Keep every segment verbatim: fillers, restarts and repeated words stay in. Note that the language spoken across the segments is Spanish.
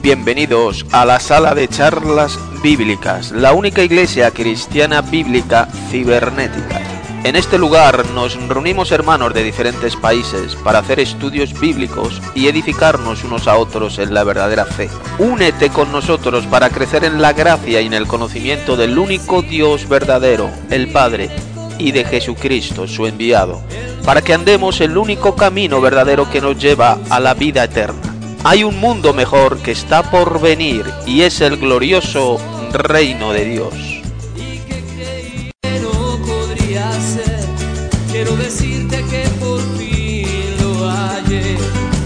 Bienvenidos a la sala de charlas bíblicas, la única iglesia cristiana bíblica cibernética. En este lugar nos reunimos hermanos de diferentes países para hacer estudios bíblicos y edificarnos unos a otros en la verdadera fe. Únete con nosotros para crecer en la gracia y en el conocimiento del único Dios verdadero, el Padre, y de Jesucristo, su enviado, para que andemos el único camino verdadero que nos lleva a la vida eterna. Hay un mundo mejor que está por venir y es el glorioso reino de Dios. Quiero decirte que por fin lo hallé.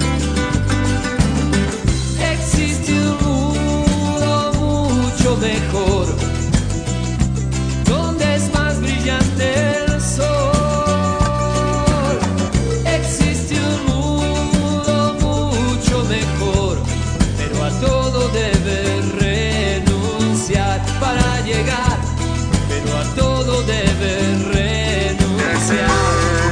Existe un mundo mucho mejor, donde es más brillante el sol. Existe un mundo mucho mejor, pero a todo debes renunciar para llegar, pero a todo debes renunciar.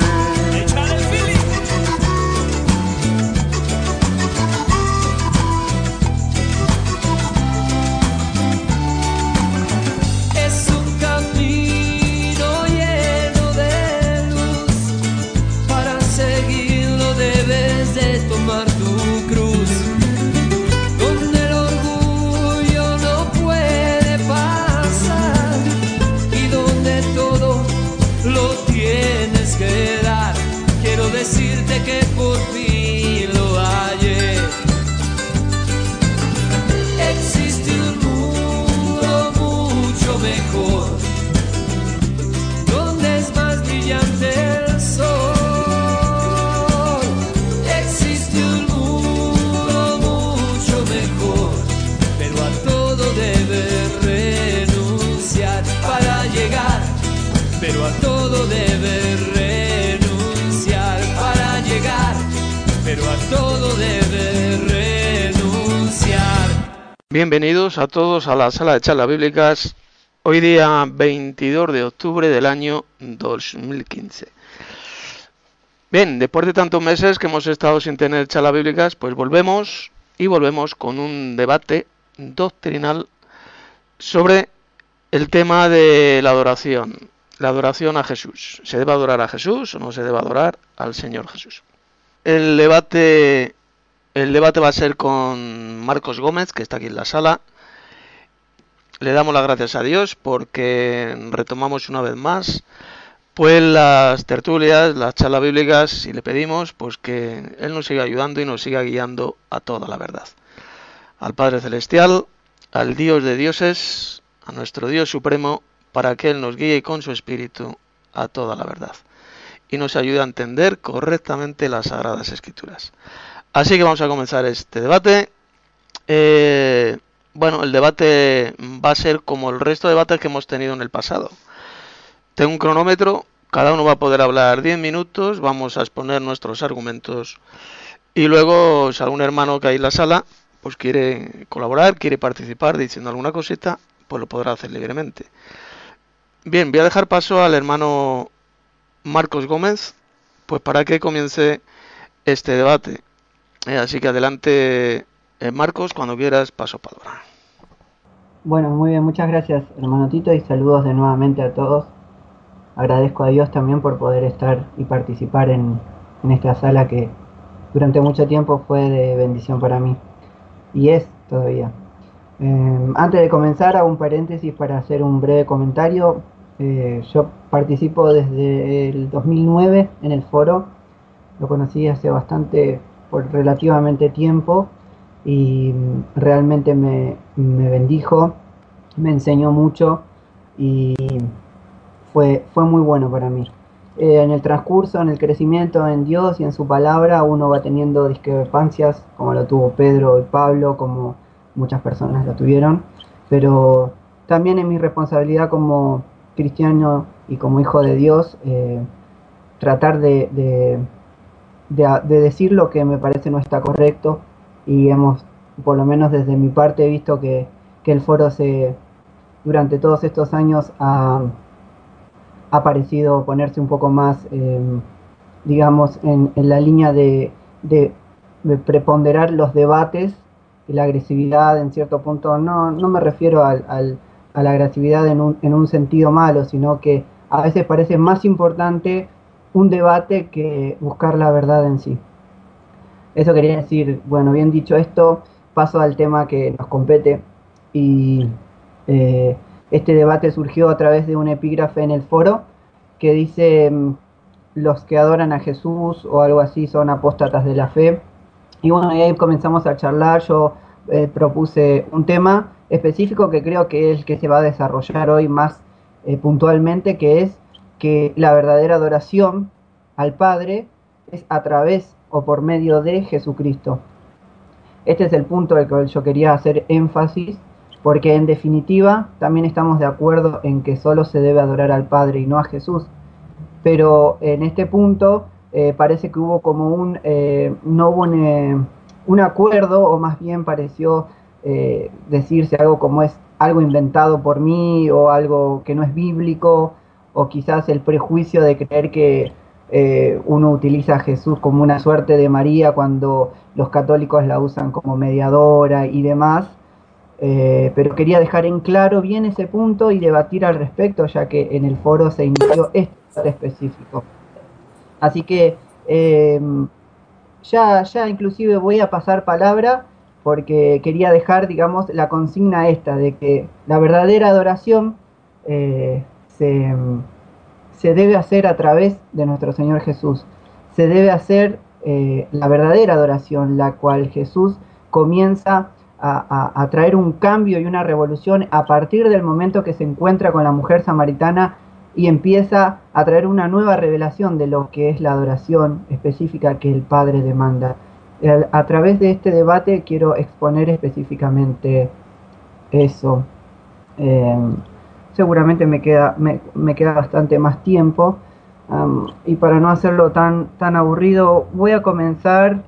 Decirte que por fin lo hallé. Existe un mundo mucho mejor, donde es más brillante el sol. Existe un mundo mucho mejor, pero a todo debes renunciar para llegar, pero a todo debes renunciar. Pero a todo debe renunciar. Bienvenidos a todos a la sala de charlas bíblicas. Hoy día veintidós de octubre del año dos mil quince. Bien, después de tantos meses que hemos estado sin tener charlas bíblicas, pues volvemos y volvemos con un debate doctrinal sobre el tema de la adoración. La adoración a Jesús. ¿Se debe adorar a Jesús o no se debe adorar al Señor Jesús? El debate, el debate va a ser con Marcos Gómez, que está aquí en la sala. Le damos las gracias a Dios porque retomamos una vez más pues las tertulias, las charlas bíblicas, y le pedimos pues que Él nos siga ayudando y nos siga guiando a toda la verdad. Al Padre Celestial, al Dios de dioses, a nuestro Dios Supremo, para que Él nos guíe con su Espíritu a toda la verdad y nos ayude a entender correctamente las Sagradas Escrituras. Así que vamos a comenzar este debate. Eh, bueno, el debate va a ser como el resto de debates que hemos tenido en el pasado. Tengo un cronómetro, cada uno va a poder hablar diez minutos, vamos a exponer nuestros argumentos y luego si algún hermano que hay en la sala pues quiere colaborar, quiere participar diciendo alguna cosita, pues lo podrá hacer libremente. Bien, voy a dejar paso al hermano Marcos Gómez, pues para que comience este debate. Eh, así que adelante, eh, Marcos, cuando quieras, paso palabra. Bueno, muy bien, muchas gracias, hermano Tito, y saludos de nuevamente a todos. Agradezco a Dios también por poder estar y participar en, en esta sala que durante mucho tiempo fue de bendición para mí, y es todavía. Eh, antes de comenzar, hago un paréntesis para hacer un breve comentario. Eh, yo participo desde el dos mil nueve en el foro, lo conocí hace bastante, por relativamente tiempo, y realmente me, me bendijo, me enseñó mucho y fue, fue muy bueno para mí. Eh, en el transcurso, en el crecimiento en Dios y en su palabra, uno va teniendo discrepancias, como lo tuvo Pedro y Pablo, como muchas personas lo tuvieron, pero también es mi responsabilidad como cristiano y como hijo de Dios, eh, tratar de, de, de, de decir lo que me parece no está correcto, y hemos, por lo menos desde mi parte, visto que, que el foro se, durante todos estos años ha, ha parecido ponerse un poco más, eh, digamos, en, en la línea de, de, de preponderar los debates y la agresividad en cierto punto, no, no me refiero al, al, a la agresividad en un, en un sentido malo, sino que a veces parece más importante un debate que buscar la verdad en sí. Eso quería decir. Bueno, bien dicho esto, paso al tema que nos compete. Y eh, este debate surgió a través de un epígrafe en el foro que dice: mm, los que adoran a Jesús o algo así son apóstatas de la fe. Y bueno, y ahí comenzamos a charlar. Yo eh, propuse un tema específico que creo que es el que se va a desarrollar hoy más eh, puntualmente, que es que la verdadera adoración al Padre es a través o por medio de Jesucristo. Este es el punto al que yo quería hacer énfasis, porque en definitiva también estamos de acuerdo en que solo se debe adorar al Padre y no a Jesús. Pero en este punto eh, parece que hubo como un, eh, no hubo un, eh, un acuerdo, o más bien pareció eh, decirse algo como es algo inventado por mí, o algo que no es bíblico, o quizás el prejuicio de creer que eh, uno utiliza a Jesús como una suerte de María cuando los católicos la usan como mediadora y demás. Eh, pero quería dejar en claro bien ese punto y debatir al respecto, ya que en el foro se inició este debate específico. Así que eh, ya, ya inclusive voy a pasar palabra, porque quería dejar, digamos, la consigna esta de que la verdadera adoración eh, se, se debe hacer a través de nuestro Señor Jesús. Se debe hacer eh, la verdadera adoración, la cual Jesús comienza a, a, a traer un cambio y una revolución a partir del momento que se encuentra con la mujer samaritana y empieza a traer una nueva revelación de lo que es la adoración específica que el Padre demanda. A través de este debate quiero exponer específicamente eso. Eh, seguramente me queda, me, me queda bastante más tiempo, um, y para no hacerlo tan, tan aburrido, voy a comenzar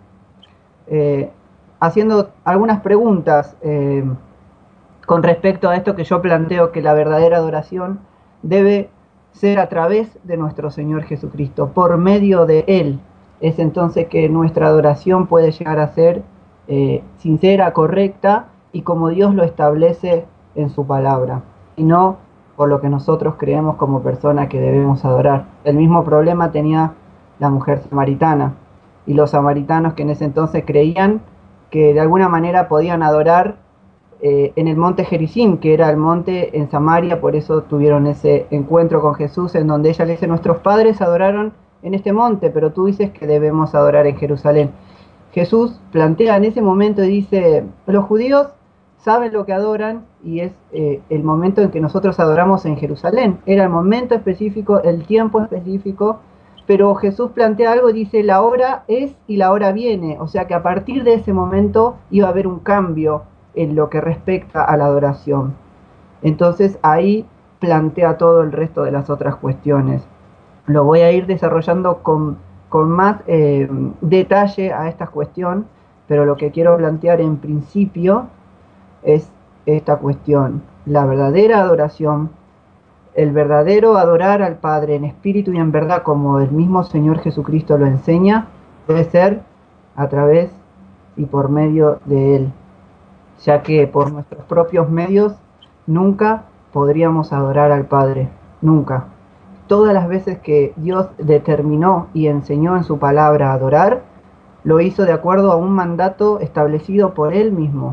eh, haciendo algunas preguntas eh, con respecto a esto que yo planteo, que la verdadera adoración debe ser a través de nuestro Señor Jesucristo, por medio de Él. Es entonces que nuestra adoración puede llegar a ser eh, sincera, correcta, y como Dios lo establece en su palabra, y no por lo que nosotros creemos como persona que debemos adorar. El mismo problema tenía la mujer samaritana y los samaritanos, que en ese entonces creían que de alguna manera podían adorar eh, en el monte Gerizim, que era el monte en Samaria. Por eso tuvieron ese encuentro con Jesús, en donde ella le dice: nuestros padres adoraron en este monte, pero tú dices que debemos adorar en Jerusalén. Jesús plantea en ese momento y dice: los judíos saben lo que adoran, y es eh, el momento en que nosotros adoramos en Jerusalén. Era el momento específico, el tiempo específico, pero Jesús plantea algo y dice: la hora es y la hora viene. O sea que a partir de ese momento iba a haber un cambio en lo que respecta a la adoración. Entonces ahí plantea todo el resto de las otras cuestiones. Lo voy a ir desarrollando con, con más eh, detalle a esta cuestión, pero lo que quiero plantear en principio es esta cuestión: la verdadera adoración, el verdadero adorar al Padre en espíritu y en verdad, como el mismo Señor Jesucristo lo enseña, debe ser a través y por medio de Él, ya que por nuestros propios medios nunca podríamos adorar al Padre, nunca. Todas las veces que Dios determinó y enseñó en su palabra a adorar, lo hizo de acuerdo a un mandato establecido por Él mismo.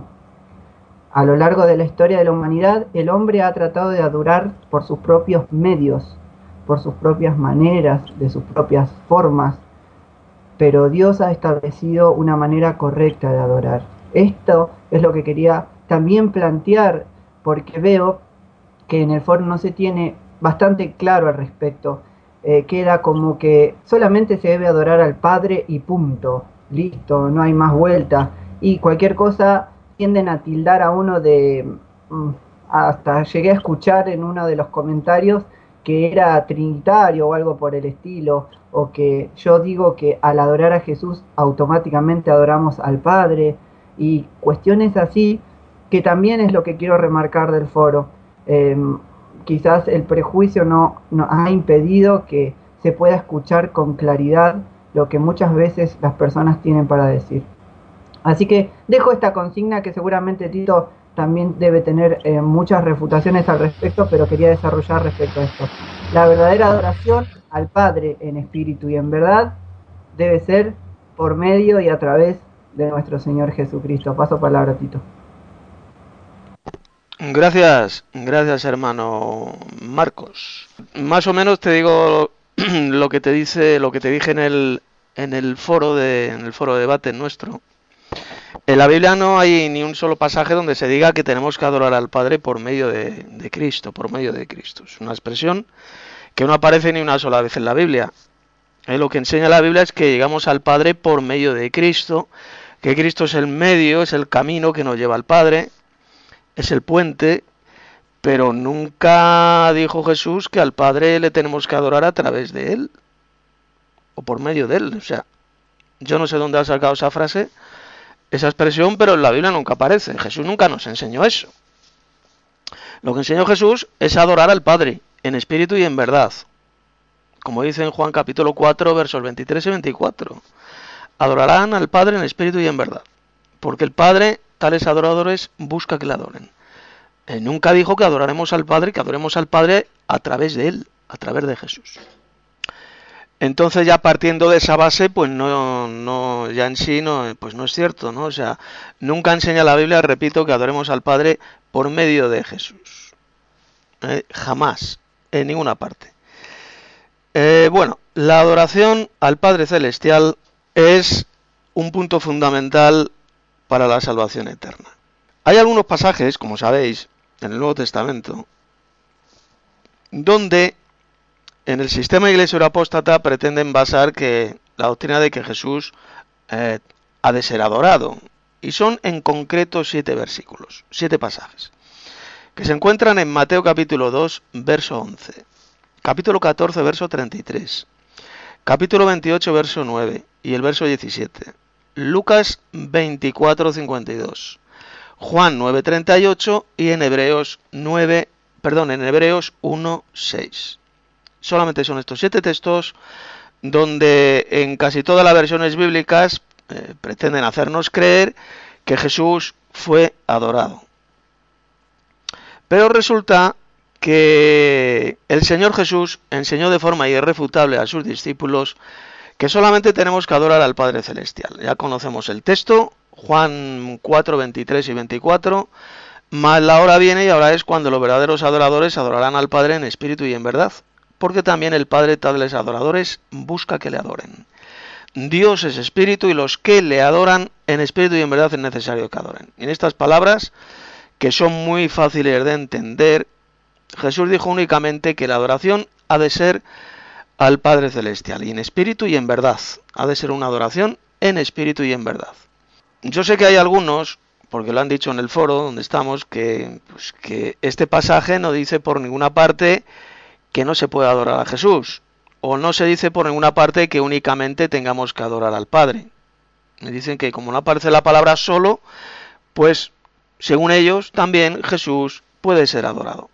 A lo largo de la historia de la humanidad, el hombre ha tratado de adorar por sus propios medios, por sus propias maneras, de sus propias formas, pero Dios ha establecido una manera correcta de adorar. Esto es lo que quería también plantear, porque veo que en el foro no se tiene bastante claro al respecto. Eh, queda como que solamente se debe adorar al Padre y punto, listo, no hay más vuelta, y cualquier cosa tienden a tildar a uno de, hasta llegué a escuchar en uno de los comentarios que era trinitario o algo por el estilo, o que yo digo que al adorar a Jesús automáticamente adoramos al Padre, y cuestiones así, que también es lo que quiero remarcar del foro. Eh, quizás el prejuicio no, no ha impedido que se pueda escuchar con claridad lo que muchas veces las personas tienen para decir. Así que dejo esta consigna que seguramente Tito también debe tener eh, muchas refutaciones al respecto, pero quería desarrollar respecto a esto. La verdadera adoración al Padre en espíritu y en verdad debe ser por medio y a través de nuestro Señor Jesucristo. Paso palabra, Tito. Gracias, gracias hermano Marcos. Más o menos te digo lo que te dice, lo que te dije en el en el foro de en el foro de debate nuestro. En la Biblia no hay ni un solo pasaje donde se diga que tenemos que adorar al Padre por medio de, de Cristo, por medio de Cristo. Es una expresión que no aparece ni una sola vez en la Biblia. Eh, lo que enseña la Biblia es que llegamos al Padre por medio de Cristo, que Cristo es el medio, es el camino que nos lleva al Padre, es el puente, pero nunca dijo Jesús que al Padre le tenemos que adorar a través de Él, o por medio de Él. O sea, yo no sé dónde ha sacado esa frase, esa expresión, pero en la Biblia nunca aparece. Jesús nunca nos enseñó eso. Lo que enseñó Jesús es adorar al Padre, en espíritu y en verdad. Como dice en Juan capítulo cuatro, versos veintitrés y veinticuatro. Adorarán al Padre en espíritu y en verdad. Porque el Padre, tales adoradores, busca que le adoren. Él nunca dijo que adoraremos al Padre, que adoremos al Padre a través de Él, a través de Jesús. Entonces ya partiendo de esa base, pues no, no, ya en sí no, pues no es cierto, ¿no? O sea, nunca enseña la Biblia, repito, que adoremos al Padre por medio de Jesús. Eh, jamás, en ninguna parte. Eh, bueno, la adoración al Padre Celestial es un punto fundamental para la salvación eterna. Hay algunos pasajes, como sabéis, en el Nuevo Testamento, donde en el sistema iglesia apóstata pretenden basar que la doctrina de que Jesús eh, ha de ser adorado. Y son en concreto siete versículos, siete pasajes, que se encuentran en Mateo capítulo dos, verso once, capítulo catorce, verso treinta y tres, capítulo veintiocho, verso nueve y el verso diecisiete, Lucas veinticuatro, cincuenta y dos, Juan nueve, treinta y ocho y en Hebreos nueve, perdón, en Hebreos uno, seis. Solamente son estos siete textos donde en casi todas las versiones bíblicas eh, pretenden hacernos creer que Jesús fue adorado. Pero resulta que el Señor Jesús enseñó de forma irrefutable a sus discípulos que solamente tenemos que adorar al Padre Celestial. Ya conocemos el texto, Juan cuatro, veintitrés y veinticuatro, mas la hora viene y ahora es cuando los verdaderos adoradores adorarán al Padre en espíritu y en verdad, porque también el Padre tales adoradores busca que le adoren. Dios es espíritu y los que le adoran en espíritu y en verdad es necesario que adoren. Y en estas palabras, que son muy fáciles de entender, Jesús dijo únicamente que la adoración ha de ser al Padre Celestial, y en espíritu y en verdad. Ha de ser una adoración en espíritu y en verdad. Yo sé que hay algunos, porque lo han dicho en el foro donde estamos, que, pues, que este pasaje no dice por ninguna parte que no se puede adorar a Jesús, o no se dice por ninguna parte que únicamente tengamos que adorar al Padre. Me dicen que como no aparece la palabra solo, pues según ellos también Jesús puede ser adorado.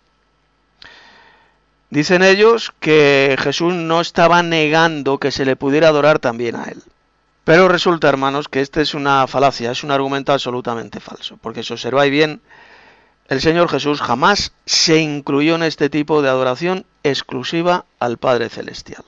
Dicen ellos que Jesús no estaba negando que se le pudiera adorar también a él. Pero resulta, hermanos, que esta es una falacia, es un argumento absolutamente falso, porque si observáis bien, el Señor Jesús jamás se incluyó en este tipo de adoración exclusiva al Padre Celestial.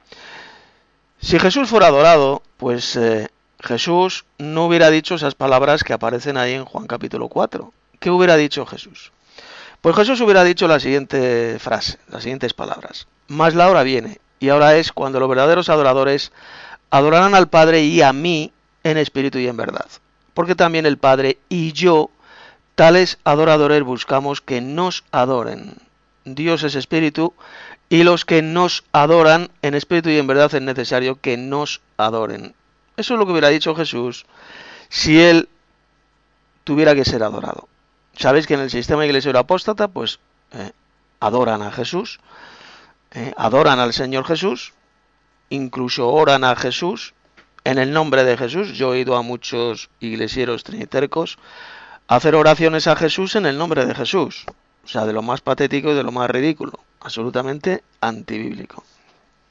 Si Jesús fuera adorado, pues eh, Jesús no hubiera dicho esas palabras que aparecen ahí en Juan capítulo cuatro. ¿Qué hubiera dicho Jesús? Pues Jesús hubiera dicho la siguiente frase, las siguientes palabras. Mas la hora viene, y ahora es cuando los verdaderos adoradores adorarán al Padre y a mí en espíritu y en verdad. Porque también el Padre y yo, tales adoradores, buscamos que nos adoren. Dios es espíritu, y los que nos adoran en espíritu y en verdad es necesario que nos adoren. Eso es lo que hubiera dicho Jesús si él tuviera que ser adorado. Sabéis que en el sistema iglesia apóstata, pues eh, adoran a Jesús, eh, adoran al Señor Jesús, incluso oran a Jesús en el nombre de Jesús. Yo he ido a muchos iglesieros trinitercos a hacer oraciones a Jesús en el nombre de Jesús. O sea, de lo más patético y de lo más ridículo, absolutamente antibíblico.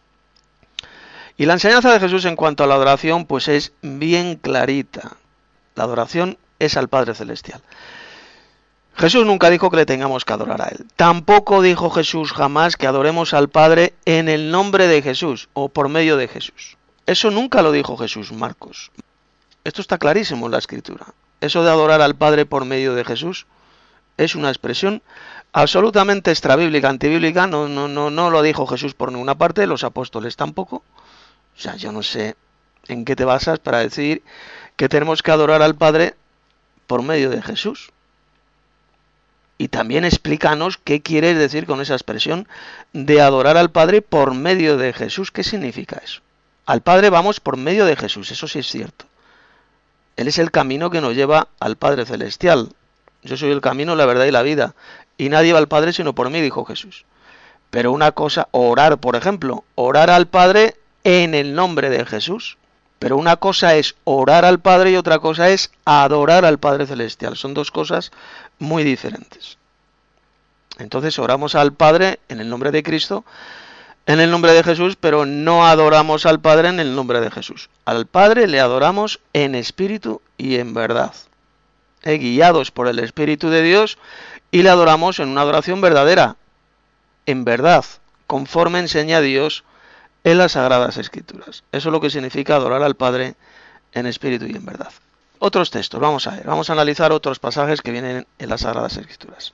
Y la enseñanza de Jesús en cuanto a la adoración, pues es bien clarita. La adoración es al Padre Celestial. Jesús nunca dijo que le tengamos que adorar a Él. Tampoco dijo Jesús jamás que adoremos al Padre en el nombre de Jesús o por medio de Jesús. Eso nunca lo dijo Jesús, Marcos. Esto está clarísimo en la Escritura. Eso de adorar al Padre por medio de Jesús es una expresión absolutamente extrabíblica, antibíblica. No, no, no, no lo dijo Jesús por ninguna parte, los apóstoles tampoco. O sea, yo no sé en qué te basas para decir que tenemos que adorar al Padre por medio de Jesús. Y también explícanos qué quieres decir con esa expresión de adorar al Padre por medio de Jesús. ¿Qué significa eso? Al Padre vamos por medio de Jesús, eso sí es cierto. Él es el camino que nos lleva al Padre Celestial. Yo soy el camino, la verdad y la vida. Y nadie va al Padre sino por mí, dijo Jesús. Pero una cosa, orar, por ejemplo, orar al Padre en el nombre de Jesús. Pero una cosa es orar al Padre y otra cosa es adorar al Padre Celestial. Son dos cosas muy diferentes. Entonces oramos al Padre en el nombre de Cristo, en el nombre de Jesús, pero no adoramos al Padre en el nombre de Jesús. Al Padre le adoramos en espíritu y en verdad, eh, guiados por el Espíritu de Dios, y le adoramos en una adoración verdadera, en verdad, conforme enseña Dios en las Sagradas Escrituras. Eso es lo que significa adorar al Padre en espíritu y en verdad. Otros textos, vamos a ver, vamos a analizar otros pasajes que vienen en las Sagradas Escrituras.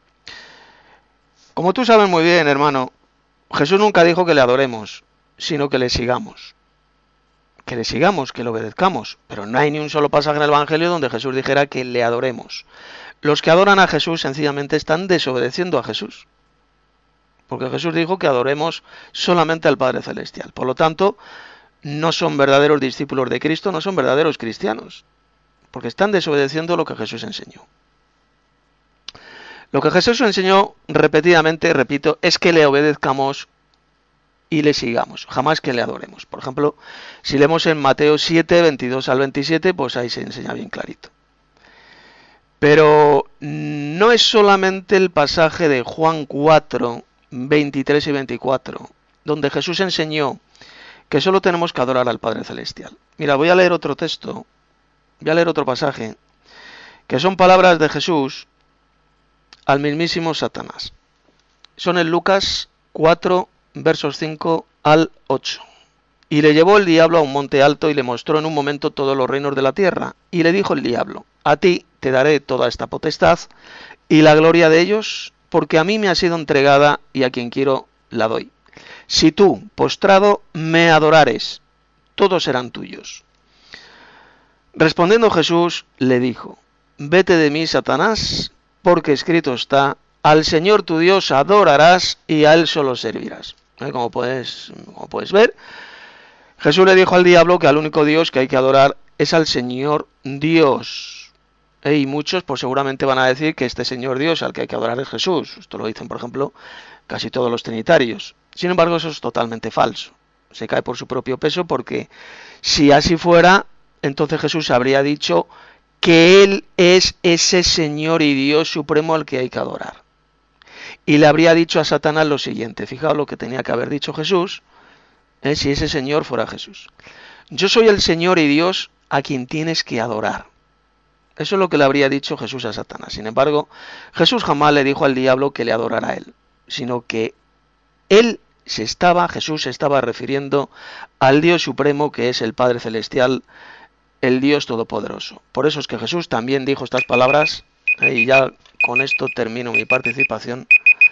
Como tú sabes muy bien, hermano, Jesús nunca dijo que le adoremos, sino que le sigamos. Que le sigamos, que le obedezcamos. Pero no hay ni un solo pasaje en el Evangelio donde Jesús dijera que le adoremos. Los que adoran a Jesús sencillamente están desobedeciendo a Jesús. Porque Jesús dijo que adoremos solamente al Padre Celestial. Por lo tanto, no son verdaderos discípulos de Cristo, no son verdaderos cristianos. Porque están desobedeciendo lo que Jesús enseñó. Lo que Jesús enseñó repetidamente, repito, es que le obedezcamos y le sigamos, jamás que le adoremos. Por ejemplo, si leemos en Mateo siete, veintidós al veintisiete, pues ahí se enseña bien clarito. Pero no es solamente el pasaje de Juan cuatro, veintitrés y veinticuatro, donde Jesús enseñó que solo tenemos que adorar al Padre Celestial. Mira, voy a leer otro texto, voy a leer otro pasaje, que son palabras de Jesús al mismísimo Satanás. Son en Lucas cuatro, versos cinco al ocho. Y le llevó el diablo a un monte alto y le mostró en un momento todos los reinos de la tierra. Y le dijo el diablo: a ti te daré toda esta potestad y la gloria de ellos, porque a mí me ha sido entregada y a quien quiero la doy. Si tú, postrado, me adorares, todos serán tuyos. Respondiendo Jesús, le dijo: vete de mí, Satanás, porque escrito está: al Señor tu Dios adorarás y a Él solo servirás. ¿Eh? Como puedes, como puedes ver, Jesús le dijo al diablo que al único Dios que hay que adorar es al Señor Dios. ¿Eh? Y muchos pues seguramente van a decir que este Señor Dios al que hay que adorar es Jesús. Esto lo dicen, por ejemplo, casi todos los trinitarios. Sin embargo, eso es totalmente falso. Se cae por su propio peso, porque si así fuera, entonces Jesús habría dicho que Él es ese Señor y Dios supremo al que hay que adorar. Y le habría dicho a Satanás lo siguiente, fijaos lo que tenía que haber dicho Jesús, ¿eh? Si ese Señor fuera Jesús. Yo soy el Señor y Dios a quien tienes que adorar. Eso es lo que le habría dicho Jesús a Satanás. Sin embargo, Jesús jamás le dijo al diablo que le adorara a Él, sino que Él se estaba, Jesús se estaba refiriendo al Dios supremo, que es el Padre Celestial, el Dios Todopoderoso. Por eso es que Jesús también dijo estas palabras, eh, y ya con esto termino mi participación,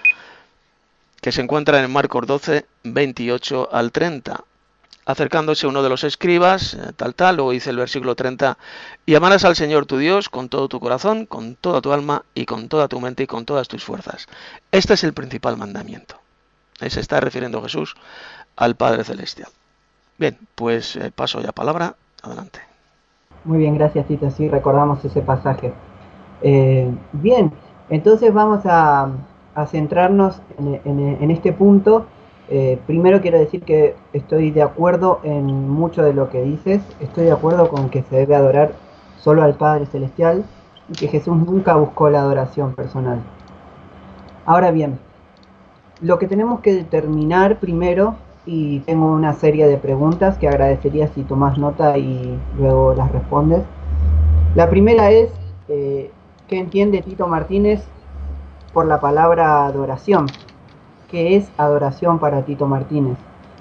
que se encuentra en Marcos doce, veintiocho al treinta. Acercándose uno de los escribas, eh, tal tal, luego dice el versículo treinta, y amarás al Señor tu Dios con todo tu corazón, con toda tu alma y con toda tu mente y con todas tus fuerzas. Este es el principal mandamiento. Eh, se está refiriendo Jesús al Padre Celestial. Bien, pues eh, paso ya palabra, adelante. Muy bien, gracias Tito, sí recordamos ese pasaje. Eh, bien, entonces vamos a, a centrarnos en, en, en este punto. Eh, primero quiero decir que estoy de acuerdo en mucho de lo que dices. Estoy de acuerdo con que se debe adorar solo al Padre Celestial y que Jesús nunca buscó la adoración personal. Ahora bien, lo que tenemos que determinar primero, y tengo una serie de preguntas que agradecería si tomás nota y luego las respondes. La primera es, eh, ¿qué entiende Tito Martínez por la palabra adoración? ¿Qué es adoración para Tito Martínez?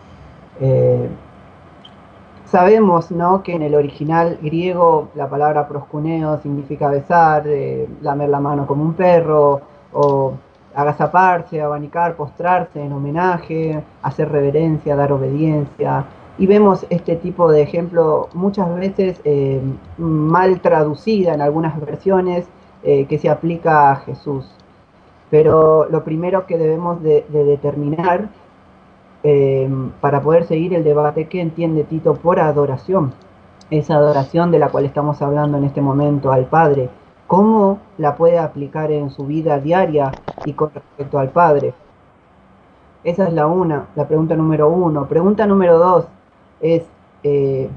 Eh, sabemos, ¿no?, que en el original griego la palabra proscuneo significa besar, eh, lamer la mano como un perro, o agazaparse, abanicar, postrarse en homenaje, hacer reverencia, dar obediencia. Y vemos este tipo de ejemplo muchas veces eh, mal traducida en algunas versiones eh, que se aplica a Jesús. Pero lo primero que debemos de, de determinar eh, para poder seguir el debate, ¿qué entiende Tito por adoración? Esa adoración de la cual estamos hablando en este momento al Padre, ¿cómo la puede aplicar en su vida diaria y con respecto al Padre? Esa es la una, la pregunta número uno. Pregunta número dos es, eh,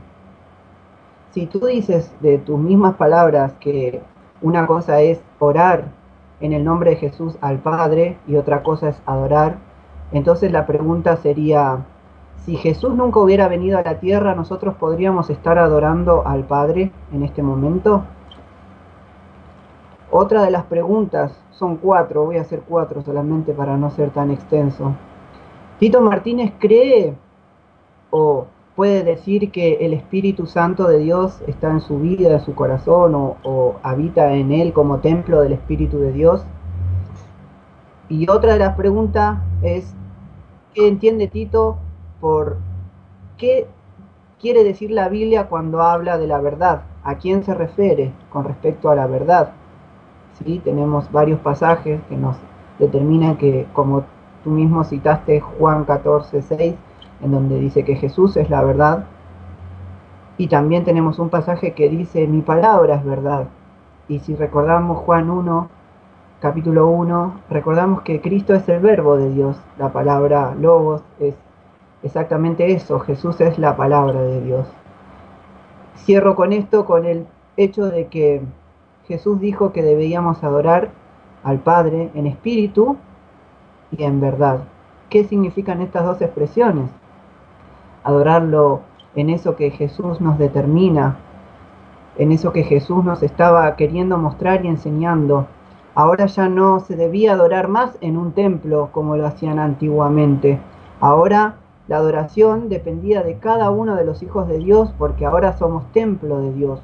si tú dices de tus mismas palabras que una cosa es orar en el nombre de Jesús al Padre y otra cosa es adorar, entonces la pregunta sería, si Jesús nunca hubiera venido a la tierra, ¿nosotros podríamos estar adorando al Padre en este momento? Otra de las preguntas, son cuatro, voy a hacer cuatro solamente para no ser tan extenso. Tito Martínez cree o puede decir que el Espíritu Santo de Dios está en su vida, en su corazón, o, o habita en él como templo del Espíritu de Dios. Y otra de las preguntas es, ¿qué entiende Tito por qué quiere decir la Biblia cuando habla de la verdad? ¿A quién se refiere con respecto a la verdad? ¿Sí? Tenemos varios pasajes que nos determinan que, como tú mismo citaste, Juan catorce seis, en donde dice que Jesús es la verdad. Y también tenemos un pasaje que dice, mi palabra es verdad. Y si recordamos Juan uno, capítulo uno, recordamos que Cristo es el verbo de Dios. La palabra logos es exactamente eso, Jesús es la palabra de Dios. Cierro con esto, con el hecho de que Jesús dijo que debíamos adorar al Padre en espíritu y en verdad. ¿Qué significan estas dos expresiones? Adorarlo en eso que Jesús nos determina, en eso que Jesús nos estaba queriendo mostrar y enseñando. Ahora ya no se debía adorar más en un templo como lo hacían antiguamente. Ahora la adoración dependía de cada uno de los hijos de Dios, porque ahora somos templo de Dios.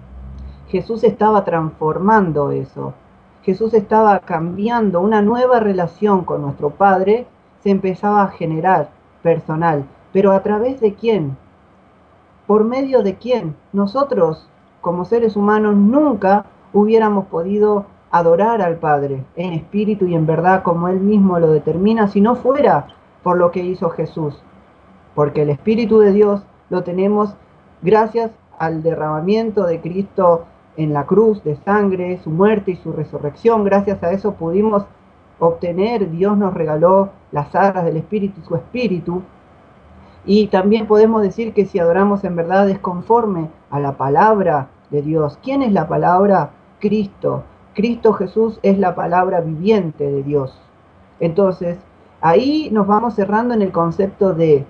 Jesús estaba transformando eso. Jesús estaba cambiando, una nueva relación con nuestro Padre se empezaba a generar personal. ¿Pero a través de quién? ¿Por medio de quién? Nosotros, como seres humanos, nunca hubiéramos podido adorar al Padre en espíritu y en verdad como Él mismo lo determina, si no fuera por lo que hizo Jesús. Porque el Espíritu de Dios lo tenemos gracias al derramamiento de Cristo en la cruz de sangre, su muerte y su resurrección. Gracias a eso pudimos obtener, Dios nos regaló las arras del Espíritu y su Espíritu. Y también podemos decir que si adoramos en verdad es conforme a la palabra de Dios. ¿Quién es la palabra? Cristo. Cristo Jesús es la palabra viviente de Dios. Entonces, ahí nos vamos cerrando en el concepto de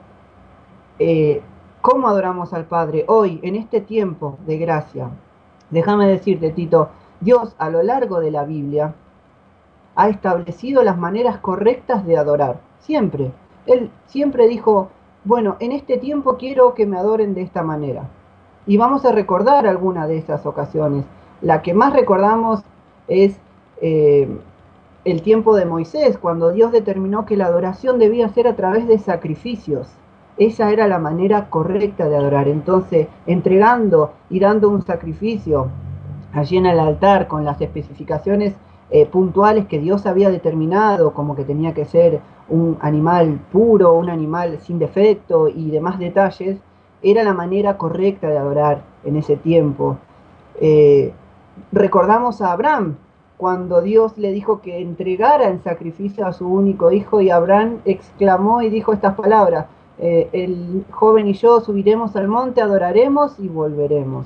eh, cómo adoramos al Padre hoy, en este tiempo de gracia. Déjame decirte, Tito, Dios a lo largo de la Biblia ha establecido las maneras correctas de adorar. Siempre. Él siempre dijo, bueno, en este tiempo quiero que me adoren de esta manera. Y vamos a recordar alguna de esas ocasiones. La que más recordamos es eh, el tiempo de Moisés, cuando Dios determinó que la adoración debía ser a través de sacrificios. Esa era la manera correcta de adorar. Entonces, entregando y dando un sacrificio allí en el altar con las especificaciones eh, puntuales que Dios había determinado, como que tenía que ser un animal puro, un animal sin defecto y demás detalles, era la manera correcta de adorar en ese tiempo. Eh, recordamos a Abraham, cuando Dios le dijo que entregara en sacrificio a su único hijo, y Abraham exclamó y dijo estas palabras, eh, el joven y yo subiremos al monte, adoraremos y volveremos.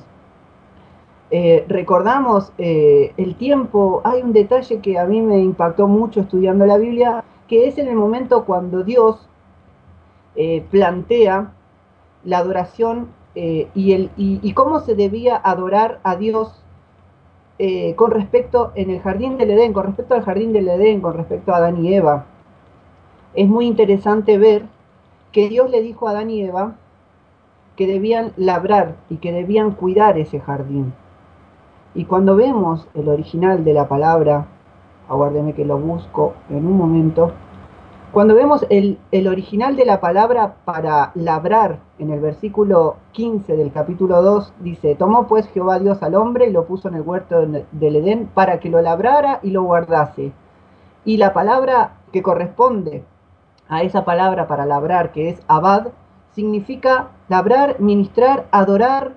Eh, recordamos eh, el tiempo, hay un detalle que a mí me impactó mucho estudiando la Biblia, que es en el momento cuando Dios eh, plantea la adoración eh, y, el, y, y cómo se debía adorar a Dios eh, con respecto, en el jardín del Edén, con respecto al jardín del Edén, con respecto a Adán y Eva, es muy interesante ver que Dios le dijo a Adán y Eva que debían labrar y que debían cuidar ese jardín. Y cuando vemos el original de la palabra, aguárdeme que lo busco en un momento, cuando vemos el, el original de la palabra para labrar, en el versículo quince del capítulo dos, dice, tomó pues Jehová Dios al hombre y lo puso en el huerto del Edén para que lo labrara y lo guardase. Y la palabra que corresponde a esa palabra para labrar, que es abad, significa labrar, ministrar, adorar,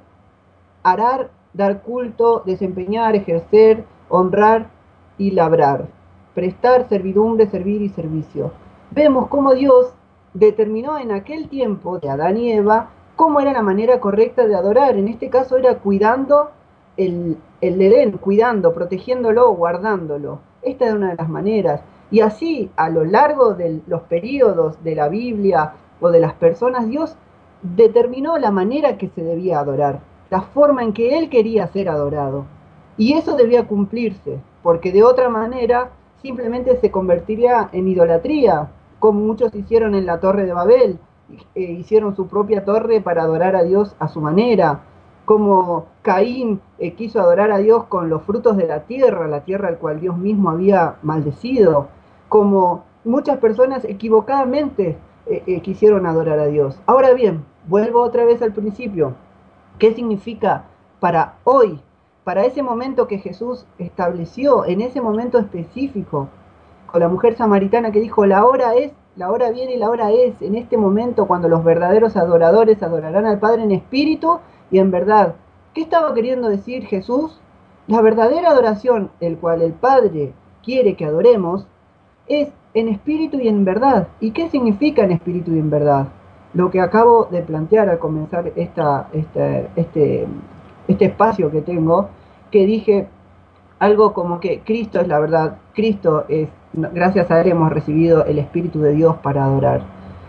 arar, dar culto, desempeñar, ejercer, honrar y labrar, prestar servidumbre, servir y servicio. Vemos cómo Dios determinó en aquel tiempo de Adán y Eva cómo era la manera correcta de adorar. En este caso era cuidando el, el Edén, cuidando, protegiéndolo, guardándolo. Esta es una de las maneras. Y así, a lo largo de los periodos de la Biblia o de las personas, Dios determinó la manera que se debía adorar, la forma en que Él quería ser adorado. Y eso debía cumplirse, porque de otra manera simplemente se convertiría en idolatría, como muchos hicieron en la Torre de Babel, eh, hicieron su propia torre para adorar a Dios a su manera, como Caín eh, quiso adorar a Dios con los frutos de la tierra, la tierra al cual Dios mismo había maldecido, como muchas personas equivocadamente eh, eh, quisieron adorar a Dios. Ahora bien, vuelvo otra vez al principio. ¿Qué significa para hoy, para ese momento que Jesús estableció, en ese momento específico, con la mujer samaritana que dijo, la hora es, la hora viene y la hora es, en este momento cuando los verdaderos adoradores adorarán al Padre en espíritu y en verdad? ¿Qué estaba queriendo decir Jesús? La verdadera adoración, el cual el Padre quiere que adoremos, es en espíritu y en verdad. ¿Y qué significa en espíritu y en verdad? Lo que acabo de plantear al comenzar esta, esta, este, este espacio que tengo, que dije algo como que Cristo es la verdad, Cristo es, gracias a Él hemos recibido el Espíritu de Dios para adorar.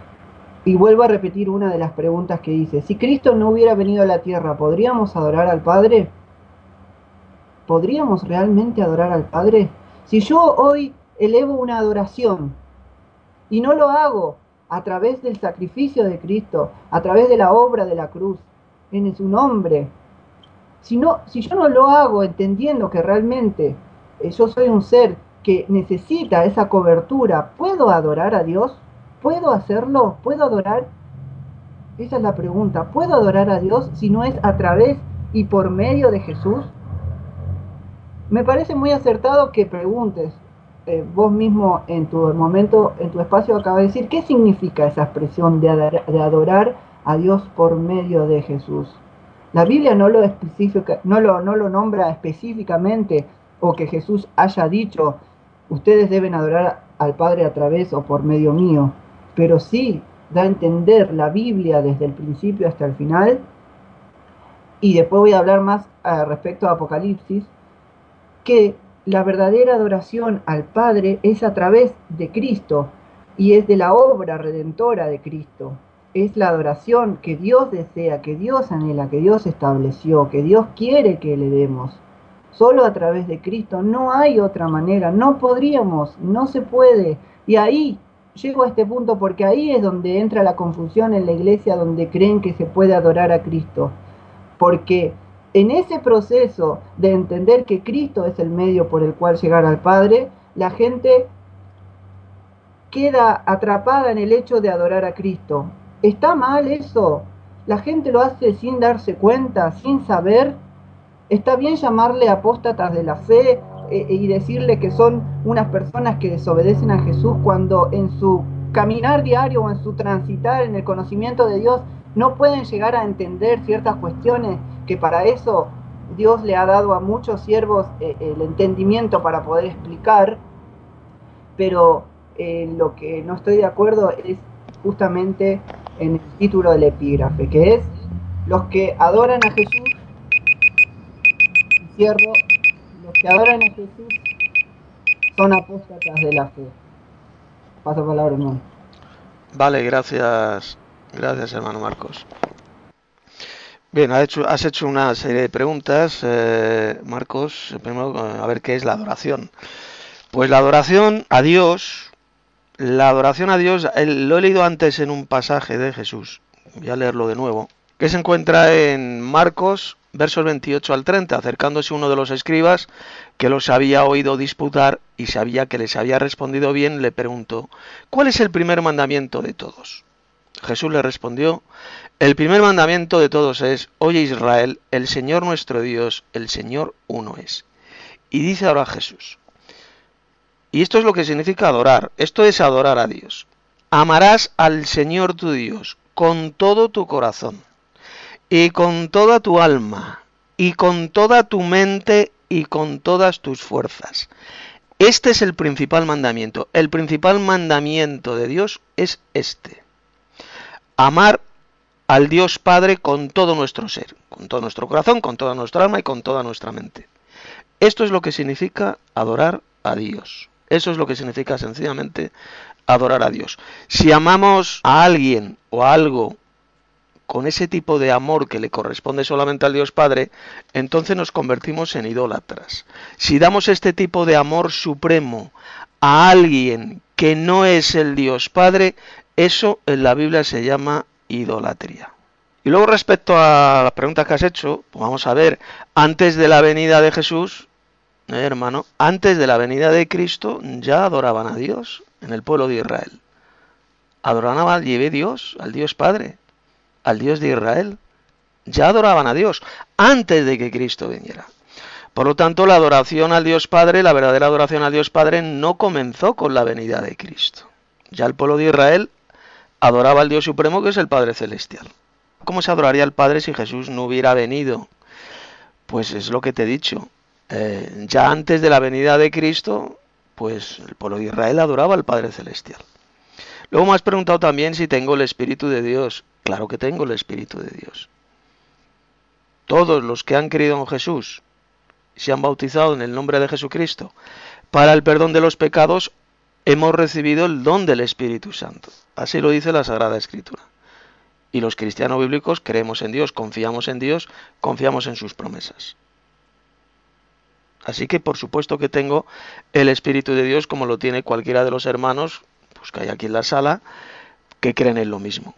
Y vuelvo a repetir una de las preguntas que hice. Si Cristo no hubiera venido a la tierra, ¿podríamos adorar al Padre? ¿Podríamos realmente adorar al Padre? Si yo hoy elevo una adoración y no lo hago a través del sacrificio de Cristo, a través de la obra de la cruz, en su nombre, si, no, si yo no lo hago entendiendo que realmente eh, yo soy un ser que necesita esa cobertura, ¿puedo adorar a Dios? ¿Puedo hacerlo? ¿Puedo adorar? Esa es la pregunta. ¿Puedo adorar a Dios si no es a través y por medio de Jesús? Me parece muy acertado que preguntes. Eh, vos mismo en tu momento, en tu espacio acabas de decir, ¿qué significa esa expresión de adorar, de adorar a Dios por medio de Jesús? La Biblia no lo, especifica, no, lo, no lo nombra específicamente, o que Jesús haya dicho, ustedes deben adorar al Padre a través o por medio mío, pero sí da a entender la Biblia desde el principio hasta el final, y después voy a hablar más uh, respecto a Apocalipsis, que la verdadera adoración al Padre es a través de Cristo, y es de la obra redentora de Cristo. Es la adoración que Dios desea, que Dios anhela, que Dios estableció, que Dios quiere que le demos. Solo a través de Cristo, no hay otra manera, no podríamos, no se puede. Y ahí llego a este punto porque ahí es donde entra la confusión en la iglesia, donde creen que se puede adorar a Cristo. Porque en ese proceso de entender que Cristo es el medio por el cual llegar al Padre, la gente queda atrapada en el hecho de adorar a Cristo. ¿Está mal eso? ¿La gente lo hace sin darse cuenta, sin saber? ¿Está bien llamarle apóstatas de la fe eh, y decirle que son unas personas que desobedecen a Jesús cuando en su caminar diario o en su transitar en el conocimiento de Dios no pueden llegar a entender ciertas cuestiones que para eso Dios le ha dado a muchos siervos eh, el entendimiento para poder explicar? Pero eh, lo que no estoy de acuerdo es justamente en el título del epígrafe, que es los que adoran a Jesús, y cierro, los que adoran a Jesús son apóstatas de la fe. Paso palabra, hermano. Vale, gracias, gracias hermano Marcos. Bien, has hecho, has hecho una serie de preguntas, eh, Marcos. Primero, a ver qué es la adoración. Pues la adoración a Dios, la adoración a Dios, el, lo he leído antes en un pasaje de Jesús, voy a leerlo de nuevo, que se encuentra en Marcos, versos veintiocho al treinta, acercándose uno de los escribas que los había oído disputar y sabía que les había respondido bien, le preguntó: ¿cuál es el primer mandamiento de todos? Jesús le respondió: el primer mandamiento de todos es: oye Israel, el Señor nuestro Dios, el Señor uno es. Y dice ahora Jesús, y esto es lo que significa adorar, esto es adorar a Dios: amarás al Señor tu Dios con todo tu corazón, y con toda tu alma, y con toda tu mente, y con todas tus fuerzas. Este es el principal mandamiento. El principal mandamiento de Dios es este: amar al Dios Padre con todo nuestro ser, con todo nuestro corazón, con toda nuestra alma y con toda nuestra mente. Esto es lo que significa adorar a Dios. Eso es lo que significa sencillamente adorar a Dios. Si amamos a alguien o a algo con ese tipo de amor que le corresponde solamente al Dios Padre, entonces nos convertimos en idólatras. Si damos este tipo de amor supremo a alguien que no es el Dios Padre, eso en la Biblia se llama idolatría. Y luego, respecto a las preguntas que has hecho, pues vamos a ver, antes de la venida de Jesús, eh, hermano, antes de la venida de Cristo ya adoraban a Dios en el pueblo de Israel. Adoraban al Dios, al Dios Padre, al Dios de Israel. Ya adoraban a Dios antes de que Cristo viniera. Por lo tanto, la adoración al Dios Padre, la verdadera adoración al Dios Padre, no comenzó con la venida de Cristo. Ya el pueblo de Israel adoraba al Dios Supremo, que es el Padre Celestial. ¿Cómo se adoraría al Padre si Jesús no hubiera venido? Pues es lo que te he dicho. Eh, ya antes de la venida de Cristo, pues el pueblo de Israel adoraba al Padre Celestial. Luego me has preguntado también si tengo el Espíritu de Dios. Claro que tengo el Espíritu de Dios. Todos los que han creído en Jesús, se han bautizado en el nombre de Jesucristo para el perdón de los pecados, hemos recibido el don del Espíritu Santo. Así lo dice la Sagrada Escritura. Y los cristianos bíblicos creemos en Dios, confiamos en Dios, confiamos en sus promesas. Así que por supuesto que tengo el Espíritu de Dios, como lo tiene cualquiera de los hermanos pues, que hay aquí en la sala, que creen en lo mismo.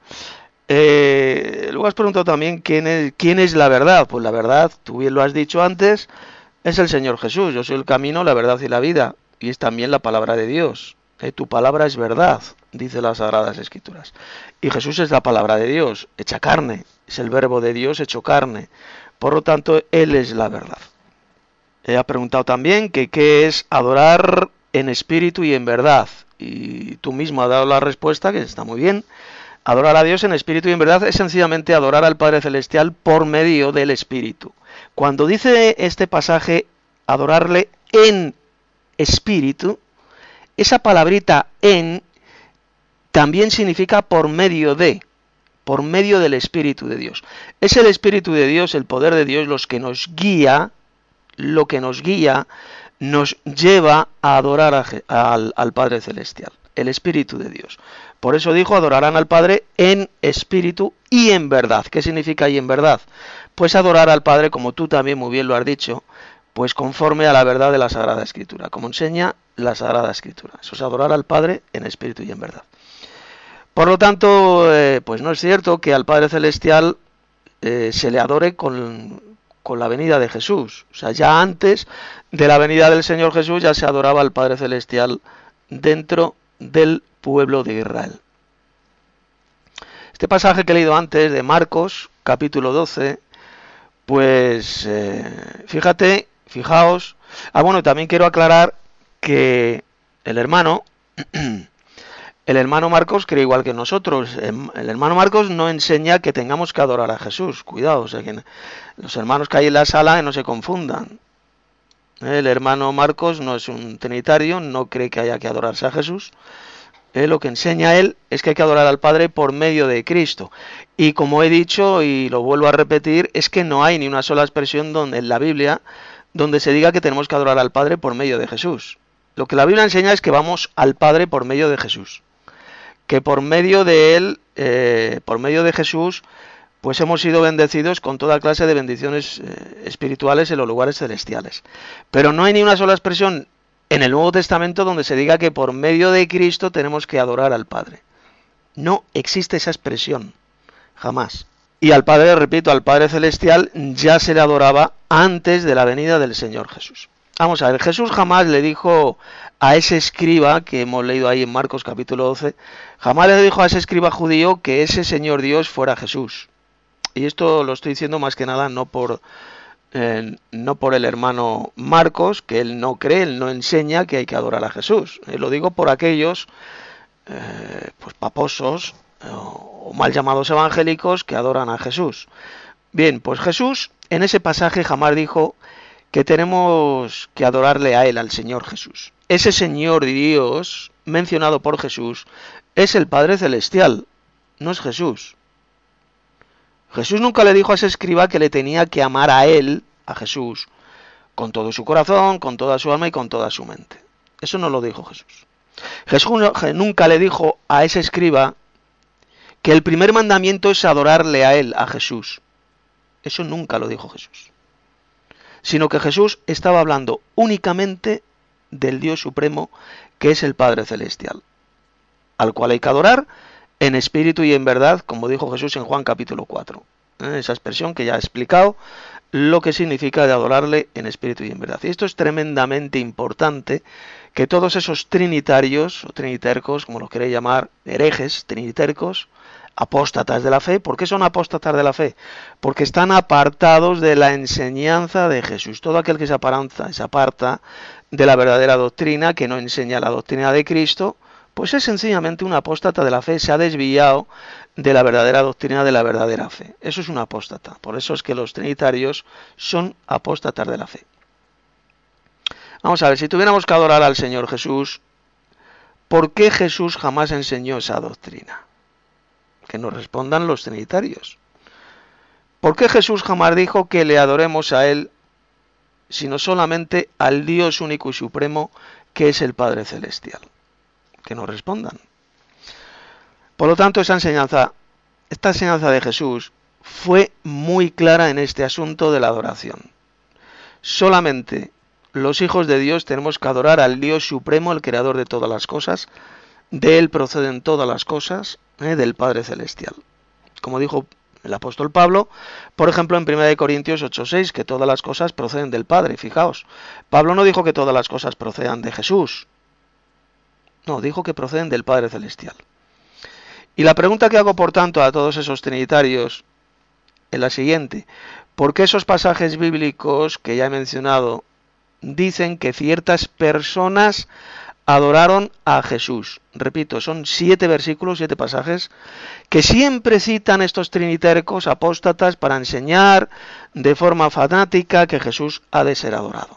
Eh, luego has preguntado también ¿quién es, quién es la verdad. Pues la verdad, tú bien lo has dicho antes, es el Señor Jesús. Yo soy el camino, la verdad y la vida. Y es también la palabra de Dios. Eh, tu palabra es verdad, dice las Sagradas Escrituras. Y Jesús es la palabra de Dios, hecha carne. Es el verbo de Dios hecho carne. Por lo tanto, Él es la verdad. He eh, preguntado también que qué es adorar en espíritu y en verdad. Y tú mismo has dado la respuesta, que está muy bien. Adorar a Dios en espíritu y en verdad es sencillamente adorar al Padre Celestial por medio del Espíritu. Cuando dice este pasaje adorarle en espíritu, esa palabrita en también significa por medio de, por medio del Espíritu de Dios. Es el Espíritu de Dios, el poder de Dios, los que nos guía, lo que nos guía, nos lleva a adorar a, al, al Padre Celestial, el Espíritu de Dios. Por eso dijo, adorarán al Padre en espíritu y en verdad. ¿Qué significa y en verdad? Pues adorar al Padre, como tú también muy bien lo has dicho, pues conforme a la verdad de la Sagrada Escritura, como enseña la Sagrada Escritura. Eso es adorar al Padre en espíritu y en verdad. Por lo tanto, eh, pues no es cierto que al Padre Celestial eh, se le adore con, con la venida de Jesús. O sea, ya antes de la venida del Señor Jesús ya se adoraba al Padre Celestial dentro del pueblo de Israel. Este pasaje que he leído antes de Marcos, capítulo doce, pues eh, fíjate, fijaos. Ah, bueno, también quiero aclarar que el hermano, el hermano Marcos cree igual que nosotros. El hermano Marcos no enseña que tengamos que adorar a Jesús. Cuidado, o sea, que los hermanos que hay en la sala no se confundan. El hermano Marcos no es un trinitario, no cree que haya que adorarse a Jesús. Eh, lo que enseña él es que hay que adorar al Padre por medio de Cristo. Y como he dicho y lo vuelvo a repetir, es que no hay ni una sola expresión donde, en la Biblia donde se diga que tenemos que adorar al Padre por medio de Jesús. Lo que la Biblia enseña es que vamos al Padre por medio de Jesús. Que por medio de él, eh, por medio de Jesús, pues hemos sido bendecidos con toda clase de bendiciones eh, espirituales en los lugares celestiales. Pero no hay ni una sola expresión en el Nuevo Testamento donde se diga que por medio de Cristo tenemos que adorar al Padre. No existe esa expresión, jamás. Y al Padre, repito, al Padre Celestial ya se le adoraba antes de la venida del Señor Jesús. Vamos a ver, Jesús jamás le dijo a ese escriba, que hemos leído ahí en Marcos capítulo doce, jamás le dijo a ese escriba judío que ese Señor Dios fuera Jesús. Y esto lo estoy diciendo más que nada no por, eh, no por el hermano Marcos, que él no cree, él no enseña que hay que adorar a Jesús. Eh, lo digo por aquellos eh, pues paposos eh, o mal llamados evangélicos que adoran a Jesús. Bien, pues Jesús en ese pasaje jamás dijo que tenemos que adorarle a él, al Señor Jesús. Ese Señor Dios mencionado por Jesús es el Padre Celestial, no es Jesús. Jesús nunca le dijo a ese escriba que le tenía que amar a él, a Jesús, con todo su corazón, con toda su alma y con toda su mente. Eso no lo dijo Jesús. Jesús nunca le dijo a ese escriba que el primer mandamiento es adorarle a él, a Jesús. Eso nunca lo dijo Jesús. Sino que Jesús estaba hablando únicamente del Dios Supremo, que es el Padre Celestial, al cual hay que adorar en espíritu y en verdad, como dijo Jesús en Juan capítulo cuatro. ¿Eh? Esa expresión que ya he explicado, lo que significa de adorarle en espíritu y en verdad. Y esto es tremendamente importante, que todos esos trinitarios, o trinitercos, como los queréis llamar, herejes, trinitercos, apóstatas de la fe. ¿Por qué son apóstatas de la fe? Porque están apartados de la enseñanza de Jesús. Todo aquel que se aparta, se aparta de la verdadera doctrina, que no enseña la doctrina de Cristo, pues es sencillamente un apóstata de la fe, se ha desviado de la verdadera doctrina de la verdadera fe. Eso es un apóstata. Por eso es que los trinitarios son apóstatas de la fe. Vamos a ver, si tuviéramos que adorar al Señor Jesús, ¿por qué Jesús jamás enseñó esa doctrina? Que nos respondan los trinitarios. ¿Por qué Jesús jamás dijo que le adoremos a Él, sino solamente al Dios único y supremo, que es el Padre Celestial? Que nos respondan. Por lo tanto, esa enseñanza, esta enseñanza de Jesús fue muy clara en este asunto de la adoración. Solamente los hijos de Dios tenemos que adorar al Dios Supremo, el creador de todas las cosas. De Él proceden todas las cosas, ¿eh? Del Padre Celestial. Como dijo el apóstol Pablo, por ejemplo, en primera de Corintios ocho seis, que todas las cosas proceden del Padre. Fijaos, Pablo no dijo que todas las cosas procedan de Jesús. No, dijo que proceden del Padre Celestial. Y la pregunta que hago, por tanto, a todos esos trinitarios es la siguiente. ¿Por qué esos pasajes bíblicos que ya he mencionado dicen que ciertas personas adoraron a Jesús? Repito, son siete versículos, siete pasajes, que siempre citan estos trinitercos apóstatas para enseñar de forma fanática que Jesús ha de ser adorado.